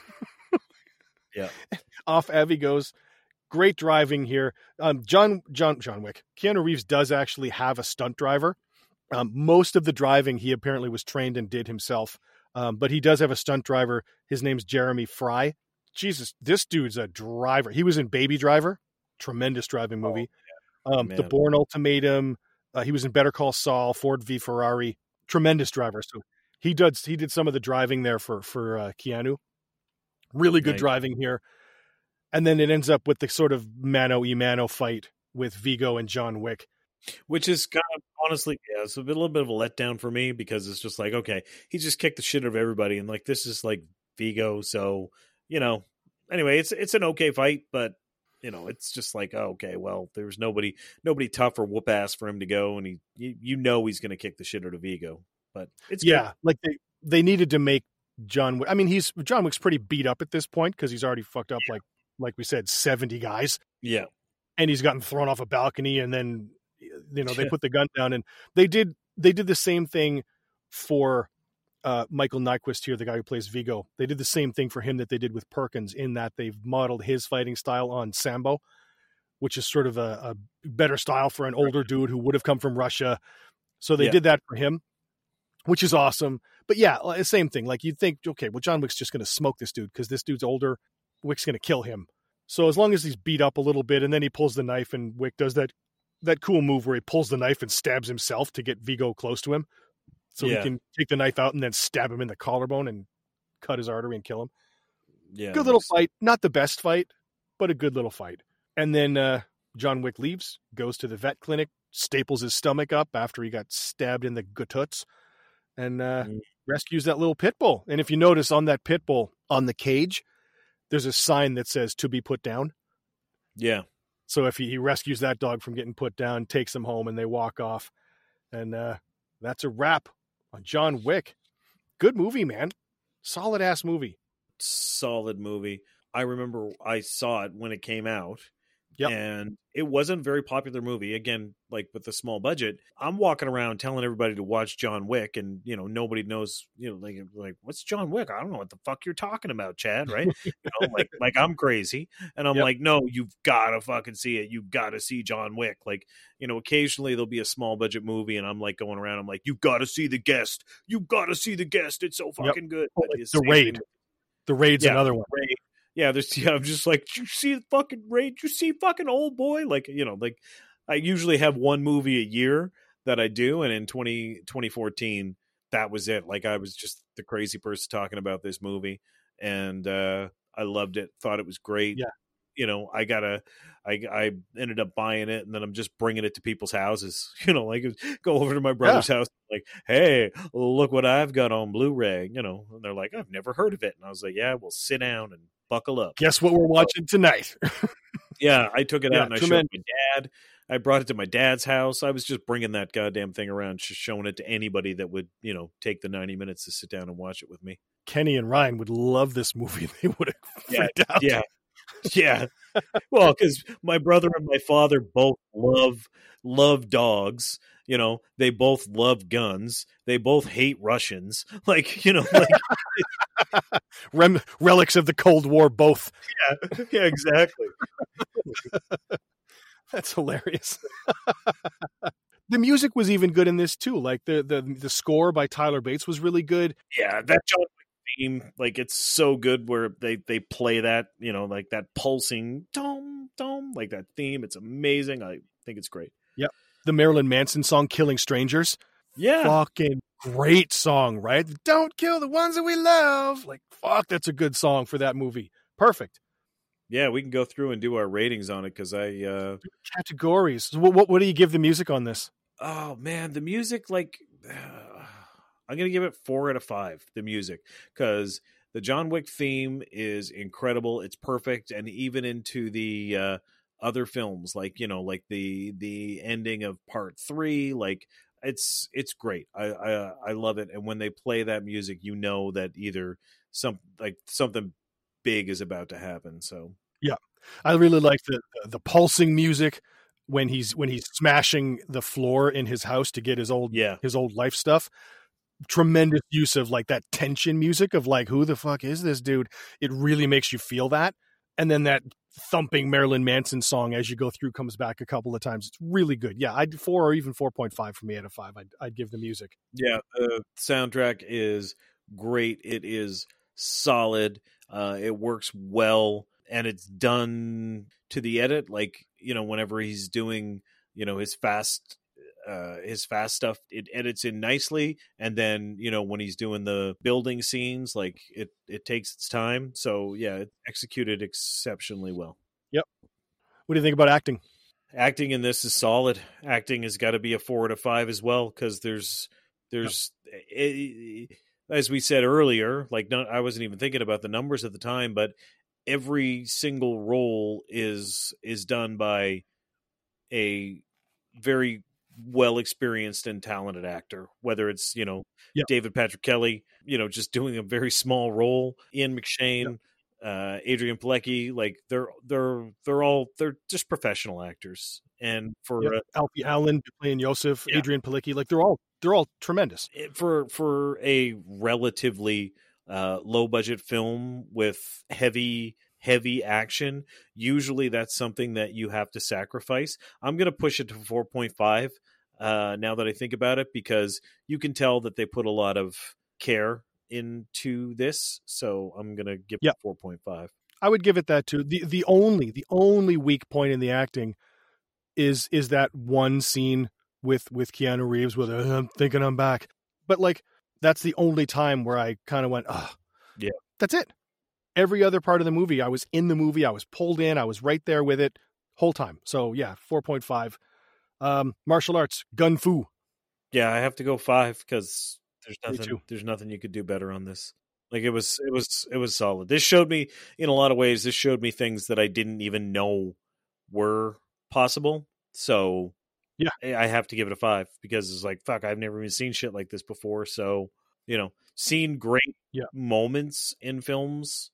[SPEAKER 5] Yeah.
[SPEAKER 3] Off Avi goes. Great driving here. Um, John John John Wick. Keanu Reeves does actually have a stunt driver. Um, most of the driving he apparently was trained and did himself. Um, but he does have a stunt driver. His name's Jeremy Fry. Jesus, this dude's a driver. He was in Baby Driver. Tremendous driving movie. Oh, um, The Bourne Ultimatum. Uh, he was in Better Call Saul, Ford v Ferrari. Tremendous driver. So he does. He did some of the driving there for for uh, Keanu. Really good nice. Driving here. And then it ends up with the sort of mano-a-mano fight with Vigo and John Wick.
[SPEAKER 5] Which is kind of, honestly, yeah, it's a, bit, a little bit of a letdown for me because it's just like, okay, he just kicked the shit out of everybody. And like, this is like Vigo. So, you know, anyway, it's it's an okay fight, but, you know, it's just like, oh, okay, well, there's nobody nobody tough or whoop ass for him to go. And he, you, you know, he's going to kick the shit out of Vigo. But it's
[SPEAKER 3] yeah,
[SPEAKER 5] good.
[SPEAKER 3] Like they, they needed to make John Wick. I mean, he's John Wick's pretty beat up at this point because he's already fucked up yeah. like, like we said, seventy guys.
[SPEAKER 5] Yeah.
[SPEAKER 3] And he's gotten thrown off a balcony and then, you know, they put the gun down and they did, they did the same thing for uh, Michael Nyquist here, the guy who plays Vigo. They did the same thing for him that they did with Perkins in that they've modeled his fighting style on Sambo, which is sort of a, a better style for an older dude who would have come from Russia. So they yeah. did that for him, which is awesome. But yeah, same thing. Like you'd think, okay, well, John Wick's just going to smoke this dude because this dude's older. Wick's going to kill him. So as long as he's beat up a little bit and then he pulls the knife and Wick does that that cool move where he pulls the knife and stabs himself to get Vigo close to him so yeah. he can take the knife out and then stab him in the collarbone and cut his artery and kill him.
[SPEAKER 5] Yeah,
[SPEAKER 3] good little fight. Not the best fight, but a good little fight. And then uh, John Wick leaves, goes to the vet clinic, staples his stomach up after he got stabbed in the gututs, and uh, mm. rescues that little pit bull. And if you notice on that pit bull, on the cage, there's a sign that says "to be put down."
[SPEAKER 5] Yeah.
[SPEAKER 3] So if he, he rescues that dog from getting put down, takes him home, and they walk off, and uh, that's a wrap on John Wick. Good movie, man. Solid ass movie.
[SPEAKER 5] Solid movie. I remember I saw it when it came out.
[SPEAKER 3] Yep.
[SPEAKER 5] And it wasn't a very popular movie. Again, like with the small budget, I'm walking around telling everybody to watch John Wick, and you know nobody knows. You know, like like what's John Wick? I don't know what the fuck you're talking about, Chad. Right? You know, like like I'm crazy, and I'm yep. like, no, you've got to fucking see it. You've got to see John Wick. Like you know, occasionally there'll be a small budget movie, and I'm like going around. I'm like, you've got to see The Guest. You've got to see The Guest. It's so fucking yep. good.
[SPEAKER 3] Oh, like the Raid. Thing. The Raid's yeah, another one.
[SPEAKER 5] Raid. Yeah, there's. Yeah, I'm just like, did you see the fucking Raid? Did you see fucking Old Boy? Like, you know, like I usually have one movie a year that I do, and in twenty, twenty fourteen, that was it. Like, I was just the crazy person talking about this movie, and uh, I loved it. Thought it was great.
[SPEAKER 3] Yeah,
[SPEAKER 5] you know, I gotta, I, I ended up buying it, and then I'm just bringing it to people's houses. You know, like go over to my brother's yeah. house, like, hey, look what I've got on Blu-ray. You know, and they're like, I've never heard of it, and I was like, yeah, well, sit down and buckle up.
[SPEAKER 3] Guess what we're watching tonight?
[SPEAKER 5] Yeah, I took it
[SPEAKER 3] Yeah,
[SPEAKER 5] out and I showed my dad. I brought it to my dad's house. I was just bringing that goddamn thing around, just showing it to anybody that would, you know, take the ninety minutes to sit down and watch it with me.
[SPEAKER 3] Kenny and Ryan would love this movie. They would have
[SPEAKER 5] Yeah,
[SPEAKER 3] freaked out.
[SPEAKER 5] yeah, yeah. Well, because my brother and my father both love love dogs. You know, they both love guns. They both hate Russians. Like, you know, like
[SPEAKER 3] Rem- relics of the Cold War, both.
[SPEAKER 5] yeah, yeah, exactly.
[SPEAKER 3] That's hilarious. The music was even good in this too. Like the the the score by Tyler Bates was really good.
[SPEAKER 5] Yeah, that John Wick theme, like it's so good where they they play that, you know, like that pulsing dom dom, like that theme. It's amazing. I think it's great.
[SPEAKER 3] Yep. The Marilyn Manson song "Killing Strangers."
[SPEAKER 5] Yeah,
[SPEAKER 3] fucking great song, right? Don't kill the ones that we love. Like, fuck, that's a good song for that movie. Perfect.
[SPEAKER 5] Yeah, we can go through and do our ratings on it because I uh
[SPEAKER 3] categories. So what, what what do you give the music on this?
[SPEAKER 5] Oh man, the music, like uh, I'm gonna give it four out of five. The music, because the John Wick theme is incredible. It's perfect, and even into the uh, other films, like you know, like the the ending of part three, like it's it's great. I I, I love it, and when they play that music, you know that either some like something big is about to happen. So
[SPEAKER 3] yeah, I really like the the pulsing music when he's when he's smashing the floor in his house to get his old
[SPEAKER 5] yeah.
[SPEAKER 3] his old life stuff. Tremendous use of like that tension music of like, who the fuck is this dude? It really makes you feel that. And then that thumping Marilyn Manson song as you go through comes back a couple of times. It's really good. Yeah, I'd four or even four point five for me out of five. I'd, I'd give the music.
[SPEAKER 5] Yeah, the soundtrack is great. It is solid. Uh, it works well, and it's done to the edit. Like, you know, whenever he's doing, you know, his fast, uh, his fast stuff, it edits in nicely. And then, you know, when he's doing the building scenes, like it, it takes its time. So yeah, it's executed exceptionally well.
[SPEAKER 3] Yep. What do you think about acting?
[SPEAKER 5] Acting in this is solid. Acting has got to be a four out of five as well, because there's, there's. Yep. It, as we said earlier, like not, I wasn't even thinking about the numbers at the time, but every single role is is done by a very well experienced and talented actor. Whether it's you know
[SPEAKER 3] yep.
[SPEAKER 5] David Patrick Kelly, you know just doing a very small role, Ian McShane, yep. uh, Adrian Pilecki, like they're they're they're all they're just professional actors. And for
[SPEAKER 3] yep.
[SPEAKER 5] uh,
[SPEAKER 3] Alfie Allen playing Yosef,
[SPEAKER 5] yeah.
[SPEAKER 3] Adrian Pilecki, like they're all they're all tremendous.
[SPEAKER 5] For for a relatively uh, low budget film with heavy heavy action, usually that's something that you have to sacrifice. I'm going to push it to four point five uh, now that I think about it, because you can tell that they put a lot of care into this. So I'm going to give
[SPEAKER 3] yep.
[SPEAKER 5] it four point five.
[SPEAKER 3] I would give it that too. The the only the only weak point in the acting is is that one scene with with Keanu Reeves with uh, I'm thinking I'm back. But like that's the only time where I kind of went, oh,
[SPEAKER 5] yeah,
[SPEAKER 3] that's it. Every other part of the movie, I was in the movie, I was pulled in, I was right there with it whole time. So yeah, four point five. Um, martial arts, gun fu.
[SPEAKER 5] Yeah, I have to go five because there's nothing there's nothing you could do better on this. Like it was it was it was solid. This showed me in a lot of ways, this showed me things that I didn't even know were possible. So
[SPEAKER 3] yeah,
[SPEAKER 5] I have to give it a five because it's like, fuck, I've never even seen shit like this before. So, you know, seen great
[SPEAKER 3] yeah.
[SPEAKER 5] moments in films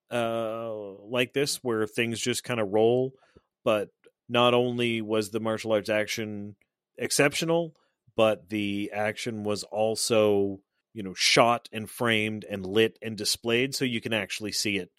[SPEAKER 5] uh, like this where things just kind of roll. But not only was the martial arts action exceptional, but the action was also, you know, shot and framed and lit and displayed so you can actually see it.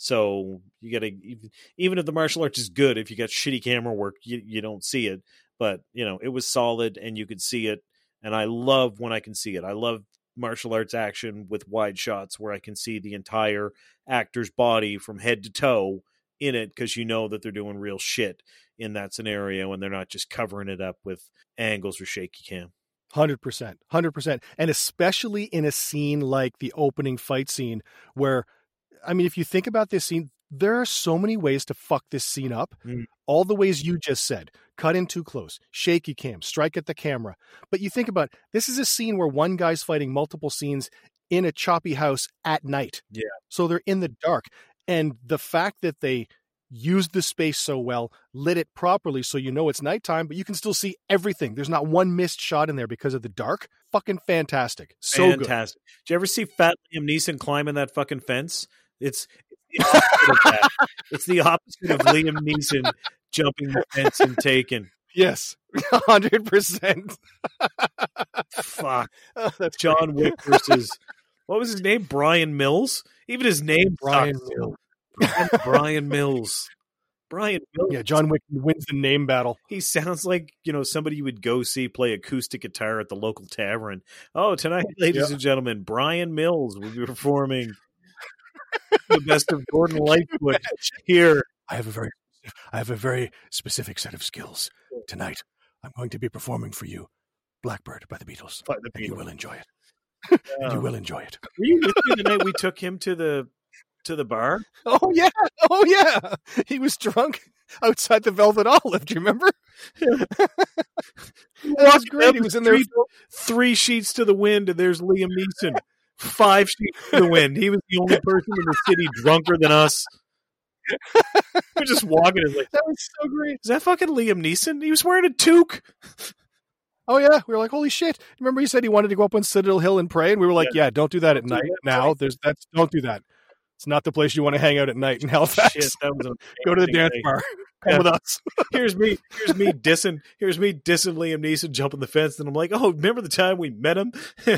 [SPEAKER 5] So you got to, even if the martial arts is good, if you got shitty camera work, you, you don't see it. But, you know, it was solid and you could see it. And I love when I can see it. I love martial arts action with wide shots where I can see the entire actor's body from head to toe in it, because you know that they're doing real shit in that scenario and they're not just covering it up with angles or shaky cam.
[SPEAKER 3] one hundred percent. one hundred percent. And especially in a scene like the opening fight scene where, I mean, if you think about this scene, there are so many ways to fuck this scene up. Mm. All the ways you just said, cut in too close, shaky cam, strike at the camera. But you think about, this is a scene where one guy's fighting multiple scenes in a choppy house at night.
[SPEAKER 5] Yeah.
[SPEAKER 3] So they're in the dark. And the fact that they used the space so well, lit it properly so you know it's nighttime, but you can still see everything. There's not one missed shot in there because of the dark. Fucking fantastic. So
[SPEAKER 5] fantastic. Good. Did you ever see Fat Liam Neeson climbing that fucking fence? It's, it's the opposite of that. It's the opposite of Liam Neeson jumping the fence and taking.
[SPEAKER 3] Yes, one hundred percent.
[SPEAKER 5] Fuck.
[SPEAKER 3] Oh, that's
[SPEAKER 5] John
[SPEAKER 3] great.
[SPEAKER 5] Wick versus, what was his name? Brian Mills? Even his name,
[SPEAKER 3] Brian
[SPEAKER 5] sucks.
[SPEAKER 3] Mills.
[SPEAKER 5] Brian, Brian Mills. Brian Mills.
[SPEAKER 3] Yeah, John Wick wins the name battle.
[SPEAKER 5] He sounds like, you know, somebody you would go see play acoustic guitar at the local tavern. Oh, tonight, ladies yeah. and gentlemen, Brian Mills will be performing the best of Gordon Lightfoot here.
[SPEAKER 3] I have a very, I have a very specific set of skills tonight. I'm going to be performing for you, Blackbird by the Beatles.
[SPEAKER 5] By the Beatles.
[SPEAKER 3] And you will enjoy it. Yeah. You will enjoy it.
[SPEAKER 5] Were you with me the night we took him to the to the bar?
[SPEAKER 3] Oh yeah, oh yeah. He was drunk outside the Velvet Olive. Do you remember? That was great. He was in there.
[SPEAKER 5] Three, three sheets to the wind, and there's Liam Neeson. Five sheets to the wind. He was the only person in the city drunker than us. We're just walking. And like,
[SPEAKER 3] that was so great.
[SPEAKER 5] Is that fucking Liam Neeson? He was wearing a toque.
[SPEAKER 3] Oh yeah, we were like, holy shit! Remember, he said he wanted to go up on Citadel Hill and pray, and we were like, yeah, yeah don't do that at night. Now, there's that's don't do that. It's not the place you want to hang out at night in Halifax.
[SPEAKER 5] Shit, that was
[SPEAKER 3] go to the dance
[SPEAKER 5] day.
[SPEAKER 3] bar. Come
[SPEAKER 5] yeah.
[SPEAKER 3] with us.
[SPEAKER 5] here's me. Here's me dissing. Here's me dissing Liam Neeson jumping the fence, and I'm like, oh, remember the time we met him? We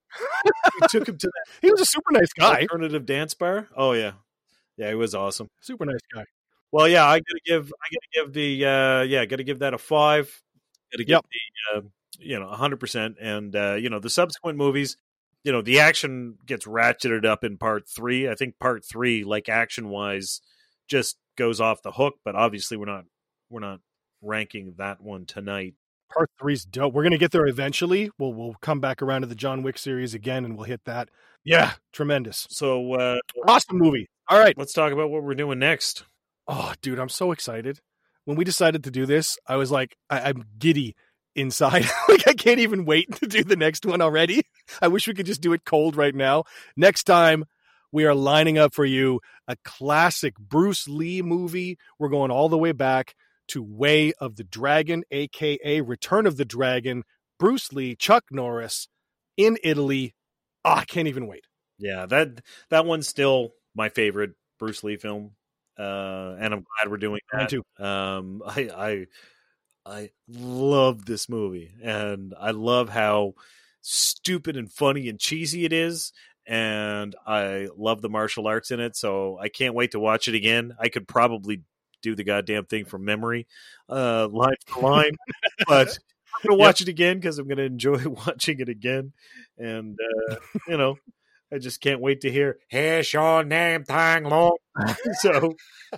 [SPEAKER 5] took him to that.
[SPEAKER 3] He was a super nice guy.
[SPEAKER 5] Alternative dance bar. Oh yeah, yeah, he was awesome.
[SPEAKER 3] Super nice guy.
[SPEAKER 5] Well, yeah, I gotta give. I gotta give the. Uh, yeah, gotta give that a five. Gotta give
[SPEAKER 3] yep.
[SPEAKER 5] the. Uh, you know, one hundred percent. And, uh, you know, the subsequent movies, you know, the action gets ratcheted up in part three. I think part three, like action-wise, just goes off the hook. But obviously, we're not we're not ranking that one tonight.
[SPEAKER 3] Part three's dope. We're gonna get there eventually. We'll we'll come back around to the John Wick series again, and we'll hit that. Yeah, tremendous.
[SPEAKER 5] So, uh,
[SPEAKER 3] awesome movie. All right,
[SPEAKER 5] let's talk about what we're doing next.
[SPEAKER 3] Oh, dude, I'm so excited. When we decided to do this, I was like, I, I'm giddy inside. Like, I can't even wait to do the next one already. I wish we could just do it cold right now. Next time, we are lining up for you a classic Bruce Lee movie. We're going all the way back to Way of the Dragon, a k a. Return of the Dragon. Bruce Lee, Chuck Norris in Italy. Oh, I can't even wait.
[SPEAKER 5] Yeah, that that one's still my favorite Bruce Lee film. Uh, and I'm glad we're doing that.
[SPEAKER 3] Me too.
[SPEAKER 5] Um, I, I I love this movie, and I love how stupid and funny and cheesy it is, and I love the martial arts in it, so I can't wait to watch it again. I could probably do the goddamn thing from memory, uh, line for line, but I'm going to watch yep. it again because I'm going to enjoy watching it again, and, uh, you know, I just can't wait to hear, here's your name, Tang Long. So,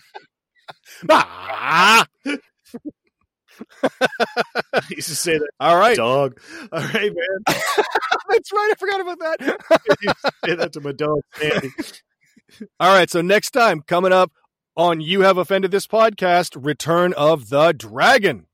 [SPEAKER 5] ah! I used to say that.
[SPEAKER 3] All right,
[SPEAKER 5] dog. All right, man.
[SPEAKER 3] That's right. I forgot about that.
[SPEAKER 5] I used to say that to my dog, Sandy.
[SPEAKER 3] All right. So next time, coming up on You Have Offended This Podcast, Return of the Dragon.